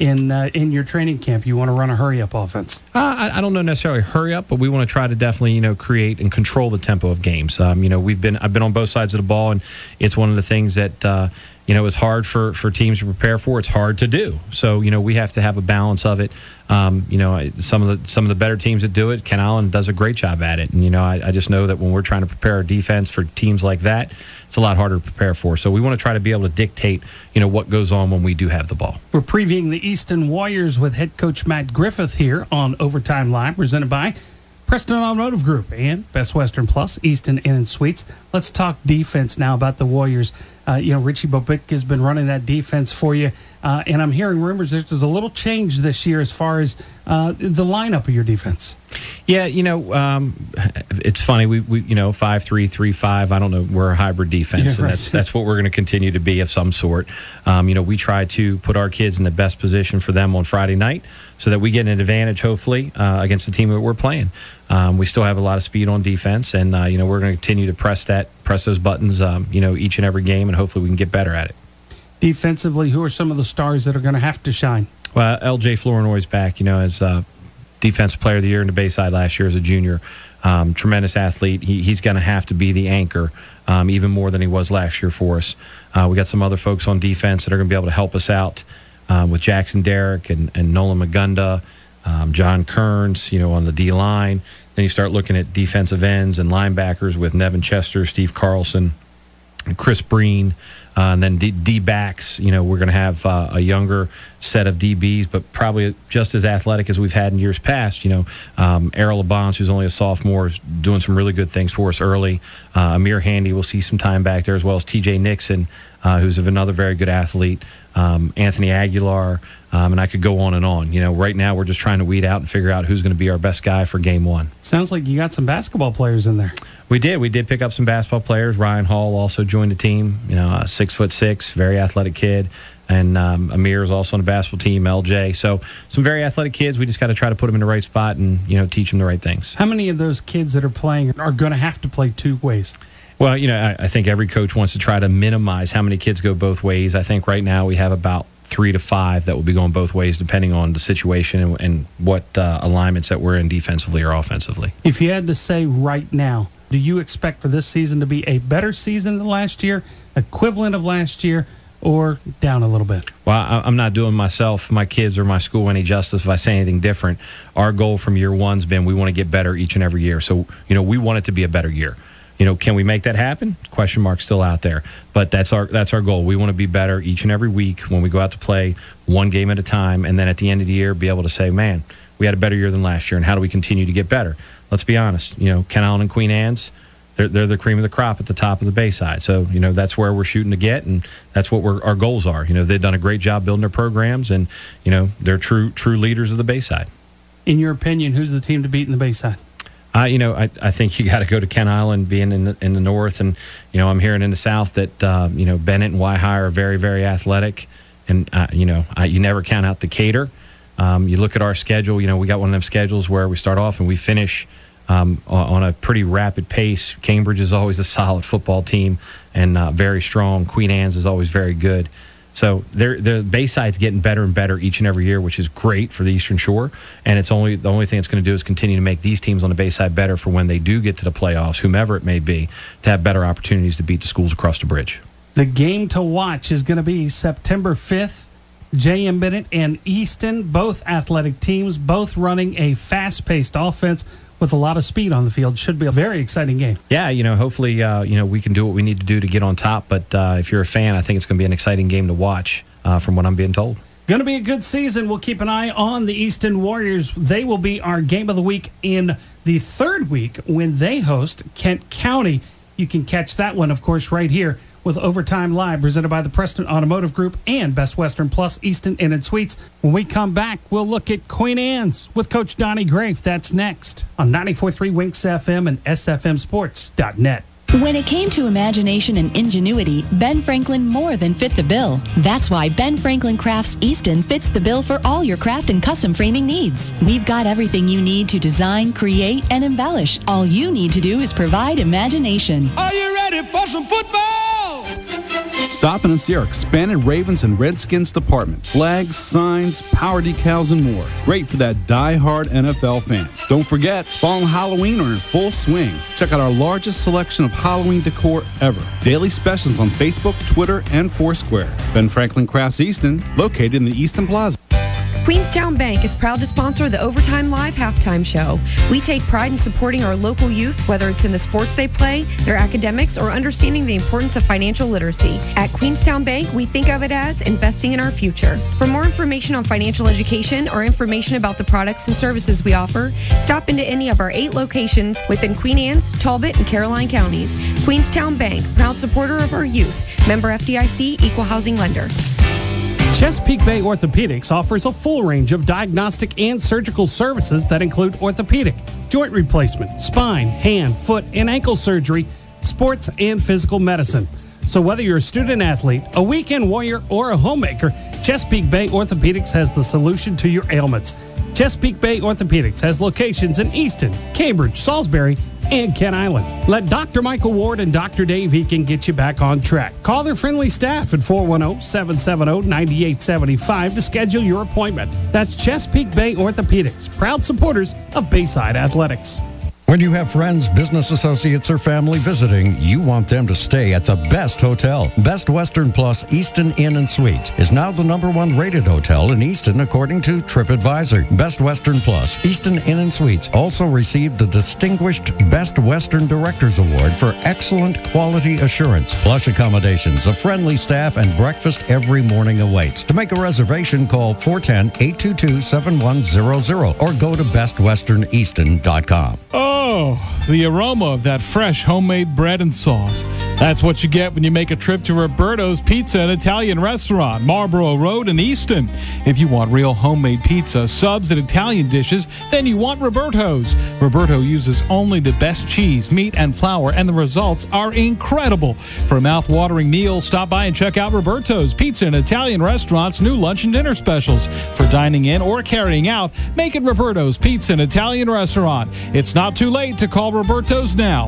in your training camp. You want to run a hurry-up offense? I don't know necessarily hurry-up, but we want to try to definitely, create and control the tempo of games. I've been on both sides of the ball, and it's one of the things that, is hard for teams to prepare for. It's hard to do. So, we have to have a balance of it. Some of the better teams that do it, Ken Island does a great job at it. And, I just know that when we're trying to prepare our defense for teams like that, it's a lot harder to prepare for. So we want to try to be able to dictate, what goes on when we do have the ball. We're previewing the Easton Warriors with head coach Matt Griffith here on Overtime Live, presented by Preston Automotive Group and Best Western Plus, Easton Inn & Suites. Let's talk defense now about the Warriors. Richie Bobick has been running that defense for you, and I'm hearing rumors there's a little change this year as far as the lineup of your defense. Yeah, it's funny. We 5-3, 3-5. I don't know. We're a hybrid defense, and that's what we're going to continue to be of some sort. We try to put our kids in the best position for them on Friday night, so that we get an advantage, hopefully, against the team that we're playing. We still have a lot of speed on defense, and we're going to continue to press those buttons, each and every game, and hopefully we can get better at it. Defensively, who are some of the stars that are going to have to shine? Well, LJ Flournoy's back, as Defensive Player of the Year in the Bayside last year as a junior. Tremendous athlete. He's going to have to be the anchor, even more than he was last year for us. We got some other folks on defense that are going to be able to help us out with Jackson Derrick and Nolan Magunda, John Kearns, on the D-line. Then you start looking at defensive ends and linebackers with Nevin Chester, Steve Carlson, Chris Breen. And then D-backs, we're going to have a younger set of DBs, but probably just as athletic as we've had in years past. Errol Labonce, who's only a sophomore, is doing some really good things for us early. Amir Handy will see some time back there, as well as T.J. Nixon, who's another very good athlete. Anthony Aguilar, and I could go on and on. Right now we're just trying to weed out and figure out who's going to be our best guy for game one. Sounds like you got some basketball players in there. We did pick up some basketball players. Ryan Hall also joined the team, 6'6", very athletic kid. And Amir is also on the basketball team, LJ. So some very athletic kids. We just got to try to put them in the right spot and, teach them the right things. How many of those kids that are playing are going to have to play two ways? Well, I think every coach wants to try to minimize how many kids go both ways. I think right now we have about 3 to 5 that will be going both ways depending on the situation and what alignments that we're in defensively or offensively. If you had to say right now, do you expect for this season to be a better season than last year, equivalent of last year, or down a little bit? Well, I'm not doing myself, my kids, or my school any justice if I say anything different. Our goal from year one's been we want to get better each and every year. So, we want it to be a better year. Can we make that happen? Question mark still out there. But that's our goal. We want to be better each and every week when we go out to play, one game at a time, and then at the end of the year be able to say, man, we had a better year than last year, and how do we continue to get better? Let's be honest. Ken Island and Queen Anne's, they're the cream of the crop at the top of the Bayside. So, that's where we're shooting to get, and that's what our goals are. They've done a great job building their programs, and, they're true leaders of the Bayside. In your opinion, who's the team to beat in the Bayside? I think you got to go to Ken Island, being in the north, and I'm hearing in the south that Bennett and Waihai are very, very athletic, and you never count out Decatur. You look at our schedule. We got one of them schedules where we start off and we finish on a pretty rapid pace. Cambridge is always a solid football team and very strong. Queen Anne's is always very good. So the Bayside's getting better and better each and every year, which is great for the Eastern Shore. And the only thing it's going to do is continue to make these teams on the Bayside better for when they do get to the playoffs, whomever it may be, to have better opportunities to beat the schools across the bridge. The game to watch is going to be September 5th. J.M. Bennett and Easton, both athletic teams, both running a fast-paced offense with a lot of speed on the field. Should be a very exciting game. Yeah, hopefully, we can do what we need to do to get on top. But if you're a fan, I think it's going to be an exciting game to watch from what I'm being told. Going to be a good season. We'll keep an eye on the Easton Warriors. They will be our game of the week in the third week when they host Kent County. You can catch that one, of course, right here with Overtime Live, presented by the Preston Automotive Group and Best Western Plus Easton Inn and Suites. When we come back, we'll look at Queen Anne's with Coach Donnie Grafe. That's next on 94.3 Winx FM and SFMSports.net. When it came to imagination and ingenuity, Ben Franklin more than fit the bill. That's why Ben Franklin Crafts Easton fits the bill for all your craft and custom framing needs. We've got everything you need to design, create, and embellish. All you need to do is provide imagination. Are you ready for some football? Stop in and see our expanded Ravens and Redskins department. Flags, signs, power decals, and more. Great for that die-hard NFL fan. Don't forget, fall and Halloween are in full swing. Check out our largest selection of Halloween decor ever. Daily specials on Facebook, Twitter, and Foursquare. Ben Franklin Crafts Easton, located in the Easton Plaza. Queenstown Bank is proud to sponsor the Overtime Live halftime show. We take pride in supporting our local youth, whether it's in the sports they play, their academics, or understanding the importance of financial literacy. At Queenstown Bank, we think of it as investing in our future. For more information on financial education or information about the products and services we offer, stop into any of our 8 locations within Queen Anne's, Talbot, and Caroline counties. Queenstown Bank, proud supporter of our youth. Member FDIC, equal housing lender. Chesapeake Bay Orthopedics offers a full range of diagnostic and surgical services that include orthopedic, joint replacement, spine, hand, foot, and ankle surgery, sports, and physical medicine. So whether you're a student athlete, a weekend warrior, or a homemaker, Chesapeake Bay Orthopedics has the solution to your ailments. Chesapeake Bay Orthopedics has locations in Easton, Cambridge, Salisbury, and Kent Island. Let Dr. Michael Ward and Dr. Dave Eakin get you back on track. Call their friendly staff at 410-770-9875 to schedule your appointment. That's Chesapeake Bay Orthopedics, proud supporters of Bayside Athletics. When you have friends, business associates, or family visiting, you want them to stay at the best hotel. Best Western Plus Easton Inn and Suites is now the #1 rated hotel in Easton according to TripAdvisor. Best Western Plus Easton Inn and Suites also received the distinguished Best Western Directors Award for excellent quality assurance. Plush accommodations, a friendly staff, and breakfast every morning awaits. To make a reservation, call 410-822-7100 or go to bestwesterneaston.com. Oh, the aroma of that fresh homemade bread and sauce. That's what you get when you make a trip to Roberto's Pizza and Italian Restaurant, Marlborough Road in Easton. If you want real homemade pizza, subs, and Italian dishes, then you want Roberto's. Roberto uses only the best cheese, meat, and flour, and the results are incredible. For a mouth-watering meal, stop by and check out Roberto's Pizza and Italian Restaurant's new lunch and dinner specials. For dining in or carrying out, make it Roberto's Pizza and Italian Restaurant. It's not too late late to call Roberto's now.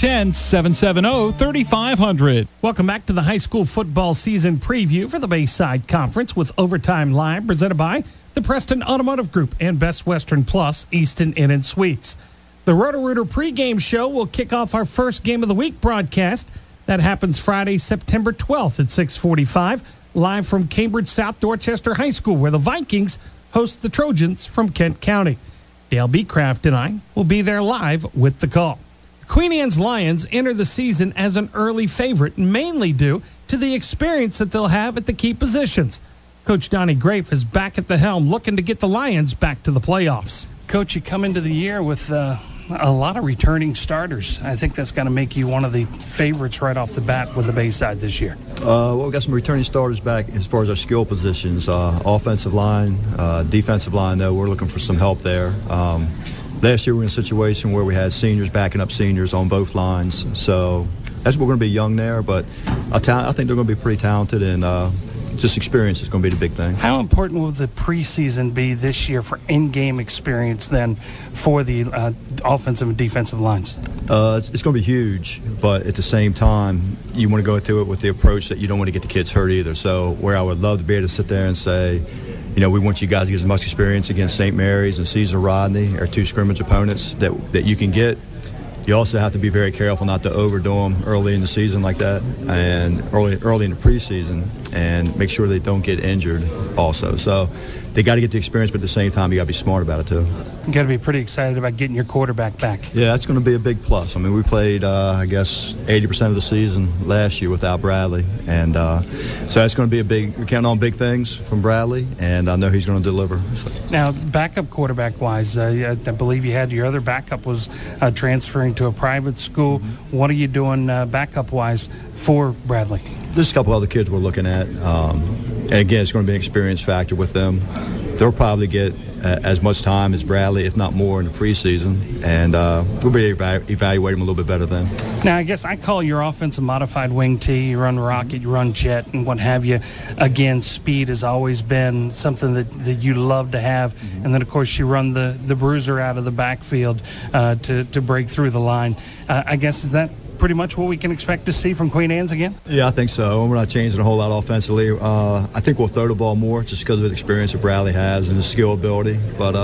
410-770-3500. Welcome back to the high school football season preview for the Bayside Conference with Overtime Live, presented by the Preston Automotive Group and Best Western Plus Easton Inn and Suites. The Roto-Rooter pregame show will kick off our first Game of the Week broadcast. That happens Friday, September 12th at 6:45, live from Cambridge South Dorchester High School, where the Vikings host the Trojans from Kent County. Dale Beecraft and I will be there live with the call. Queen Anne's Lions enter the season as an early favorite, mainly due to the experience that they'll have at the key positions. Coach Donnie Grafe is back at the helm, looking to get the Lions back to the playoffs. Coach, you come into the year with a lot of returning starters. I think that's going to make you one of the favorites right off the bat with the Bayside this year. Well, we've got some returning starters back as far as our skill positions. Offensive line, defensive line, though, we're looking for some help there. Last year we were in a situation where we had seniors backing up seniors on both lines. So that's we're going to be young there, but I think they're going to be pretty talented, and just experience is going to be the big thing. How important will the preseason be this year for in-game experience then for the offensive and defensive lines? It's going to be huge, but at the same time, you want to go into it with the approach that you don't want to get the kids hurt either. So where I would love to be able to sit there and say, you know, we want you guys to get as much experience against St. Mary's and Caesar Rodney, our two scrimmage opponents that you can get. You also have to be very careful not to overdo them early in the season like that, and early in the preseason, and make sure they don't get injured also. So they got to get the experience, but at the same time, you got to be smart about it too. You got to be pretty excited about getting your quarterback back. Yeah, that's going to be a big plus. I mean, we played, I guess, 80% of the season last year without Bradley, and so that's going to be we're counting on big things from Bradley, and I know he's going to deliver. So. Now, backup quarterback-wise, I believe you had your other backup was transferring to a private school. Mm-hmm. What are you doing backup-wise for Bradley? There's a couple other kids we're looking at. And again, it's going to be an experience factor with them. They'll probably get as much time as Bradley, if not more, in the preseason. And we'll be evaluating them a little bit better then. Now, I guess I call your offense a modified wing T. You run rocket, you run jet, and what have you. Again, speed has always been something that you love to have. Mm-hmm. And then, of course, you run the bruiser out of the backfield to break through the line. I guess, is that pretty much what we can expect to see from Queen Anne's again? Yeah, I think so. We're not changing a whole lot offensively. I think we'll throw the ball more just because of the experience that Bradley has and his skill ability. But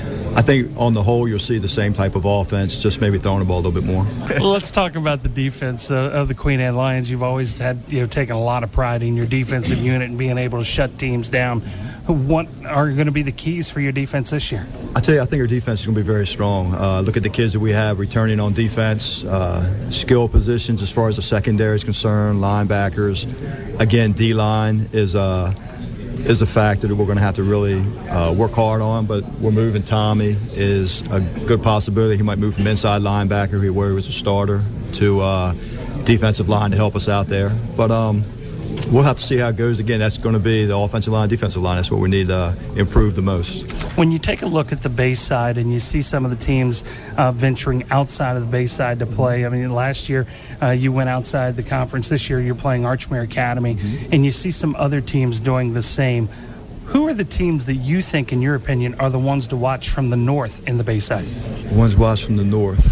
I think on the whole, you'll see the same type of offense, just maybe throwing the ball a little bit more. Well, let's talk about the defense of the Queen Anne Lions. You've always had, taken a lot of pride in your defensive unit and being able to shut teams down. What are going to be the keys for your defense this year? I tell you, I think our defense is going to be very strong. Look at the kids that we have returning on defense, skill positions as far as the secondary is concerned, linebackers. Again, D-line is a factor that we're going to have to really work hard on, but we're moving Tommy is a good possibility. He might move from inside linebacker, where he was a starter, to defensive line to help us out there. But we'll have to see how it goes. Again, that's going to be the offensive line, defensive line. That's what we need to improve the most. When you take a look at the Bayside and you see some of the teams venturing outside of the Bayside to play, I mean, last year you went outside the conference. This year you're playing Archmere Academy, mm-hmm. and you see some other teams doing the same. Who are the teams that you think, in your opinion, are the ones to watch from the north in the Bayside? Ones to watch from the north.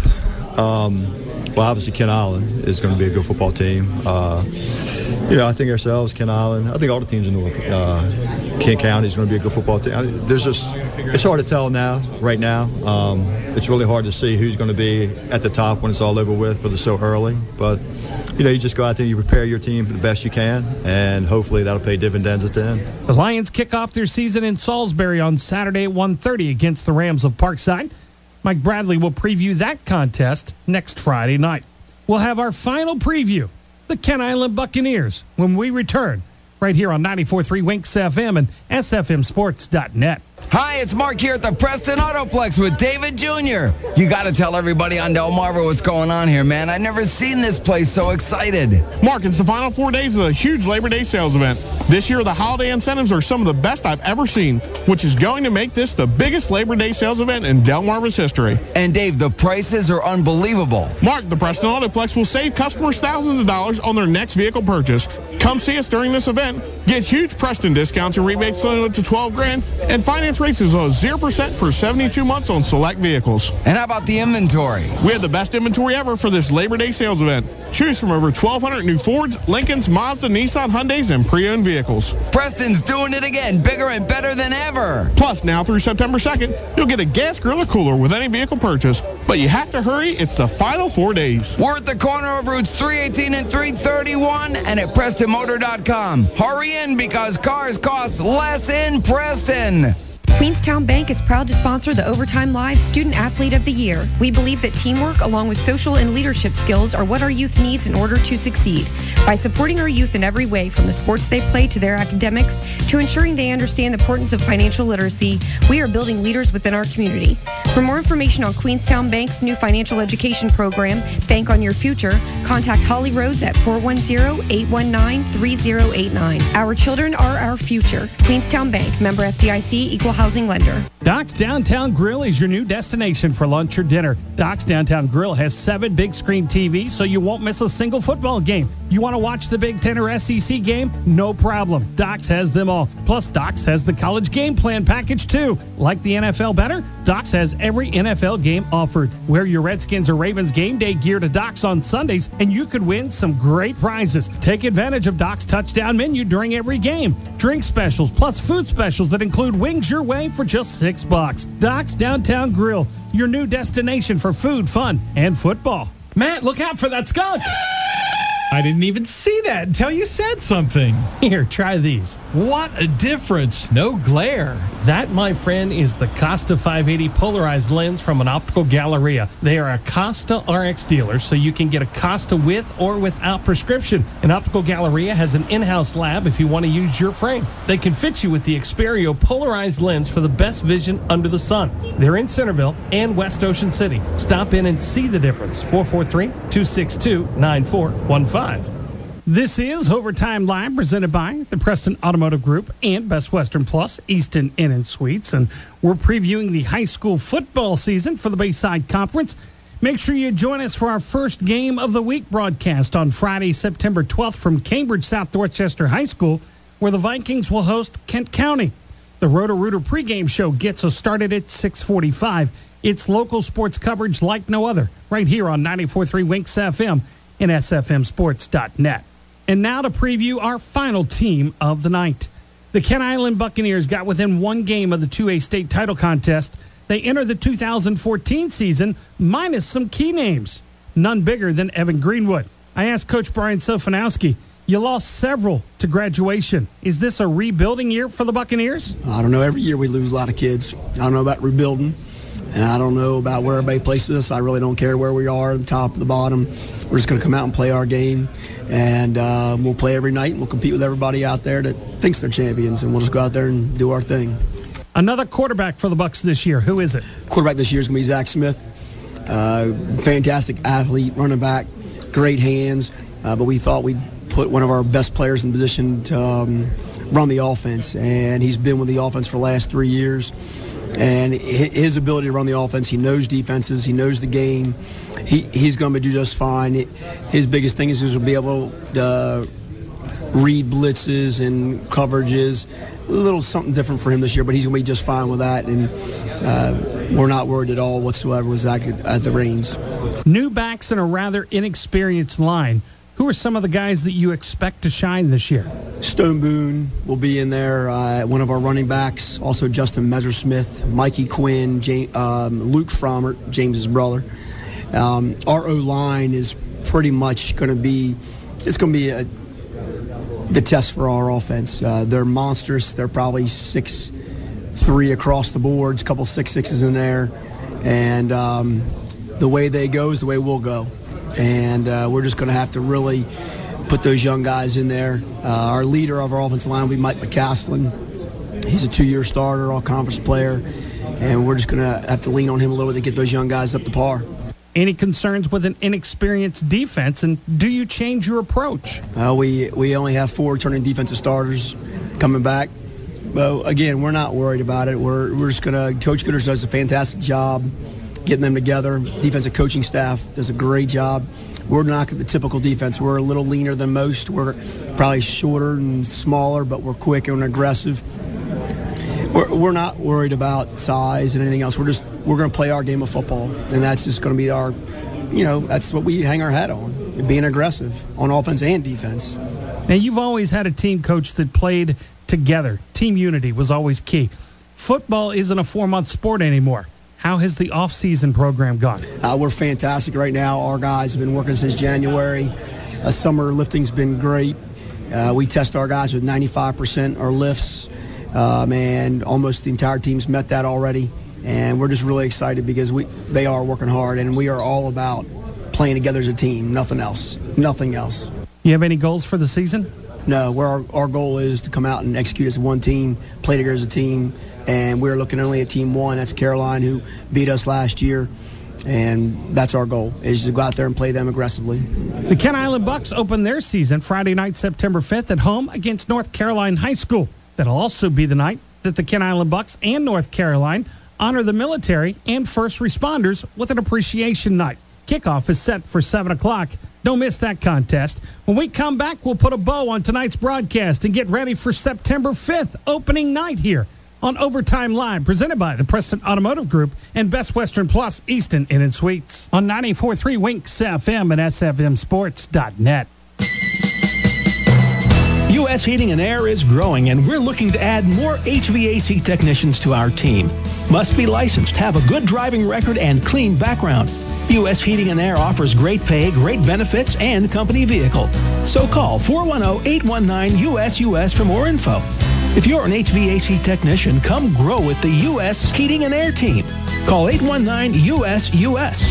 Well, obviously, Kent Island is going to be a good football team. I think ourselves, Kent Island. I think all the teams in North Kent County is going to be a good football team. It's hard to tell right now. It's really hard to see who's going to be at the top when it's all over with, but it's so early. But, you just go out there and you prepare your team the best you can, and hopefully that'll pay dividends at the end. The Lions kick off their season in Salisbury on Saturday at 1:30 against the Rams of Parkside. Mike Bradley will preview that contest next Friday night. We'll have our final preview, the Kent Island Buccaneers, when we return right here on 94.3 Winks FM and SFMsports.net. Hi, it's Mark here at the Preston Autoplex with David Jr. You got to tell everybody on Delmarva what's going on here, man. I've never seen this place so excited. Mark, it's the final 4 days of the huge Labor Day sales event. This year, the holiday incentives are some of the best I've ever seen, which is going to make this the biggest Labor Day sales event in Delmarva's history. And Dave, the prices are unbelievable. Mark, the Preston Autoplex will save customers thousands of dollars on their next vehicle purchase. Come see us during this event, get huge Preston discounts and rebates limited to $12,000, and finance Finance rates as low as 0% for 72 months on select vehicles. And how about the inventory? We have the best inventory ever for this Labor Day sales event. Choose from over 1,200 new Fords, Lincolns, Mazda, Nissan, Hyundais, and pre-owned vehicles. Preston's doing it again, bigger and better than ever. Plus, now through September 2nd, you'll get a gas grill or cooler with any vehicle purchase. But you have to hurry. It's the final 4 days. We're at the corner of routes 318 and 331 and at PrestonMotor.com. Hurry in because cars cost less in Preston. Queenstown Bank is proud to sponsor the Overtime Live Student Athlete of the Year. We believe that teamwork along with social and leadership skills are what our youth needs in order to succeed. By supporting our youth in every way, from the sports they play to their academics to ensuring they understand the importance of financial literacy, we are building leaders within our community. For more information on Queenstown Bank's new financial education program, Bank on Your Future, contact Holly Rhodes at 410-819-3089. Our children are our future. Queenstown Bank, member FDIC, equal housing lender. Doc's Downtown Grill is your new destination for lunch or dinner. Doc's Downtown Grill has 7 big screen TVs, so you won't miss a single football game. You want to watch the Big Ten or SEC game? No problem. Doc's has them all. Plus, Doc's has the college game plan package, too. Like the NFL better? Doc's has every NFL game offered. Wear your Redskins or Ravens game day gear to Doc's on Sundays, and you could win some great prizes. Take advantage of Doc's touchdown menu during every game. Drink specials, plus food specials that include wings your way for just $6. Doc's Downtown Grill, your new destination for food, fun, and football. Matt, look out for that skunk! I didn't even see that until you said something. Here, try these. What a difference. No glare. That, my friend, is the Costa 580 polarized lens from an Optical Galleria. They are a Costa RX dealer, so you can get a Costa with or without prescription. An Optical Galleria has an in-house lab if you want to use your frame. They can fit you with the Xperio polarized lens for the best vision under the sun. They're in Centerville and West Ocean City. Stop in and see the difference. 443-262-9415. This is Overtime Live, presented by the Preston Automotive Group and Best Western Plus, Easton Inn and Suites. And we're previewing the high school football season for the Bayside Conference. Make sure you join us for our first game of the week broadcast on Friday, September 12th from Cambridge South Dorchester High School, where the Vikings will host Kent County. The Roto-Rooter pregame show gets us started at 6:45. It's local sports coverage like no other, right here on 94.3 Winks FM and sfmsports.net. And now to preview our final team of the night. The Kent Island Buccaneers got within one game of the 2A state title contest. They enter the 2014 season minus some key names, none bigger than Evan Greenwood. I asked Coach Brian Sofanowski, you lost several to graduation. Is this a rebuilding year for the Buccaneers? I don't know. Every year we lose a lot of kids. I don't know about rebuilding. And I don't know about where everybody places us. I really don't care where we are, the top, the bottom. We're just going to come out and play our game. And we'll play every night, and we'll compete with everybody out there that thinks they're champions. And we'll just go out there and do our thing. Another quarterback for the Bucs this year. Who is it? Quarterback this year is going to be Zach Smith. Fantastic athlete, running back, great hands. But we thought we'd put one of our best players in position to run the offense. And he's been with the offense for the last 3 years. And his ability to run the offense, he knows defenses, he knows the game. He's going to do just fine. His biggest thing is he'll be able to read blitzes and coverages. A little something different for him this year, but he's going to be just fine with that. And we're not worried at all whatsoever with Zach at the reins. New backs and a rather inexperienced line. Who are some of the guys that you expect to shine this year? Stone Boone will be in there, one of our running backs. Also Justin Messersmith, Mikey Quinn, Luke Frommert, James's brother. Our O-line is pretty much going to be, it's going to be the test for our offense. They're monstrous. They're probably 6'3" across the boards, a couple 6'6" in there. And the way they go is the way we'll go. And we're just going to have to really put those young guys in there. Our leader of our offensive line will be Mike McCaslin. He's a 2-year starter, all-conference player, and we're just going to have to lean on him a little bit to get those young guys up to par. Any concerns with an inexperienced defense, and do you change your approach? We only have 4 returning defensive starters coming back. But, again, we're not worried about it. We're just going to – Coach Gooders does a fantastic job getting them together. Defensive coaching staff does a great job. We're not the typical defense. We're a little leaner than most. We're probably shorter and smaller, but we're quick and aggressive. We're not worried about size and anything else. We're going to play our game of football, and that's just going to be our, that's what we hang our hat on, being aggressive on offense and defense. Now, you've always had a team coach that played together. Team unity was always key. Football isn't a 4-month sport anymore. How has the off-season program gone? We're fantastic right now. Our guys have been working since January. Summer lifting's been great. We test our guys with 95% our lifts, and almost the entire team's met that already. And we're just really excited because they are working hard, and we are all about playing together as a team, nothing else. Nothing else. You have any goals for the season? No, our goal is to come out and execute as one team, play together as a team, and we're looking only at Team 1. That's Caroline, who beat us last year, and that's our goal, is to go out there and play them aggressively. The Kent Island Bucks open their season Friday night, September 5th at home against North Caroline High School. That'll also be the night that the Kent Island Bucks and North Caroline honor the military and first responders with an appreciation night. Kickoff is set for 7 o'clock. Don't miss that contest. When we come back, we'll put a bow on tonight's broadcast and get ready for September 5th, opening night here on Overtime Live, presented by the Preston Automotive Group and Best Western Plus Easton Inn and Suites on 94.3 Winks FM and SFMsports.net. U.S. Heating and Air is growing, and we're looking to add more HVAC technicians to our team. Must be licensed, have a good driving record, and clean background. U.S. Heating and Air offers great pay, great benefits, and company vehicle. So call 410-819-US for more info. If you're an HVAC technician, come grow with the U.S. Heating and Air team. Call 819-US.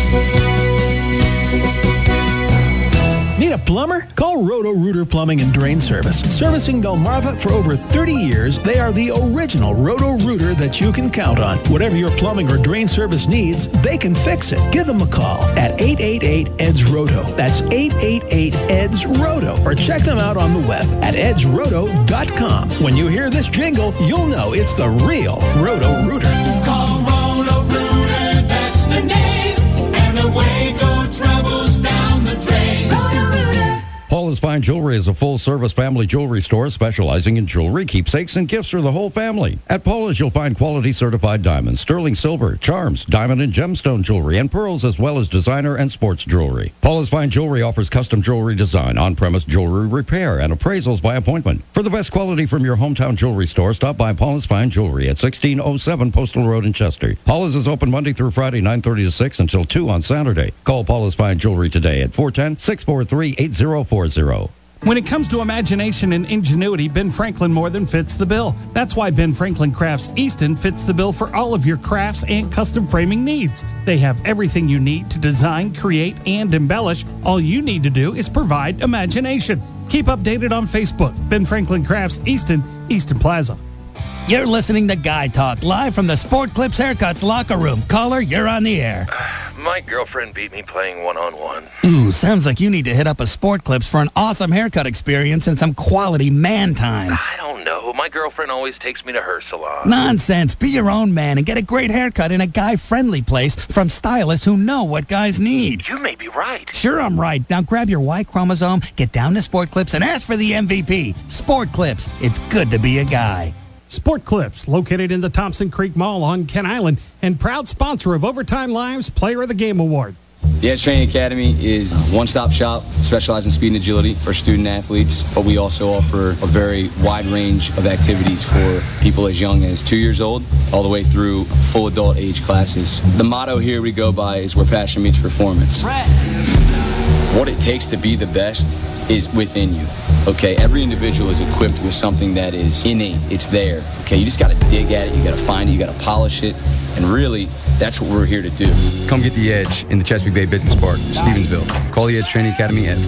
Need a plumber? Call Roto-Rooter Plumbing and Drain Service. Servicing Delmarva for over 30 years, they are the original Roto-Rooter that you can count on. Whatever your plumbing or drain service needs, they can fix it. Give them a call at 888-EDS-ROTO. That's 888-EDS-ROTO. Or check them out on the web at edsroto.com. When you hear this jingle, you'll know it's the real Roto-Rooter. Call Roto-Rooter, that's the name, and away go troubles down the drain. Paula's Fine Jewelry is a full-service family jewelry store specializing in jewelry, keepsakes, and gifts for the whole family. At Paula's, you'll find quality certified diamonds, sterling silver, charms, diamond and gemstone jewelry, and pearls, as well as designer and sports jewelry. Paula's Fine Jewelry offers custom jewelry design, on-premise jewelry repair, and appraisals by appointment. For the best quality from your hometown jewelry store, stop by Paula's Fine Jewelry at 1607 Postal Road in Chester. Paula's is open Monday through Friday, 9:30 to 6 until 2 on Saturday. Call Paula's Fine Jewelry today at 410-643-8040. When it comes to imagination and ingenuity, Ben Franklin more than fits the bill. That's why Ben Franklin Crafts Easton fits the bill for all of your crafts and custom framing needs. They have everything you need to design, create, and embellish. All you need to do is provide imagination. Keep updated on Facebook. Ben Franklin Crafts Easton, Easton Plaza. You're listening to Guy Talk, live from the Sport Clips Haircuts locker room. Caller, you're on the air. My girlfriend beat me playing one-on-one. Ooh, sounds like you need to hit up a Sport Clips for an awesome haircut experience and some quality man time. I don't know. My girlfriend always takes me to her salon. Nonsense. Be your own man and get a great haircut in a guy-friendly place from stylists who know what guys need. You may be right. Sure, I'm right. Now grab your Y chromosome, get down to Sport Clips, and ask for the MVP. Sport Clips. It's good to be a guy. Sport Clips, located in the Thompson Creek Mall on Kent Island, and proud sponsor of Overtime Live's Player of the Game Award. The Edge Training Academy is a one-stop shop specializing in speed and agility for student athletes, but we also offer a very wide range of activities for people as young as 2 years old all the way through full adult age classes. The motto here we go by is where passion meets performance. What it takes to be the best is within you. Okay, every individual is equipped with something that is innate. It's there. Okay, you just got to dig at it. You got to find it. You got to polish it. And really, that's what we're here to do. Come get the Edge in the Chesapeake Bay Business Park, Stevensville. Call the Edge Training Academy at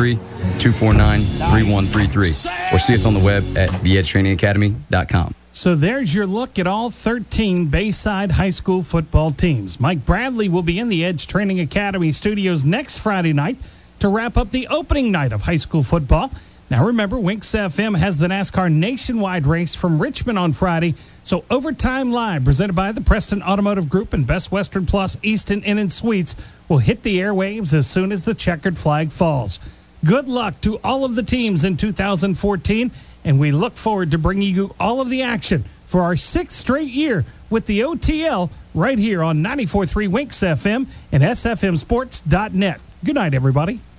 443-249-3133 or see us on the web at theedgetrainingacademy.com. So there's your look at all 13 Bayside High School football teams. Mike Bradley will be in the Edge Training Academy studios next Friday night to wrap up the opening night of high school football. Now remember, Winks FM has the NASCAR Nationwide race from Richmond on Friday, so Overtime Live, presented by the Preston Automotive Group and Best Western Plus Easton Inn and Suites, will hit the airwaves as soon as the checkered flag falls. Good luck to all of the teams in 2014, and we look forward to bringing you all of the action for our 6th straight year with the OTL right here on 94.3 Winks FM and sfmsports.net. Good night, everybody.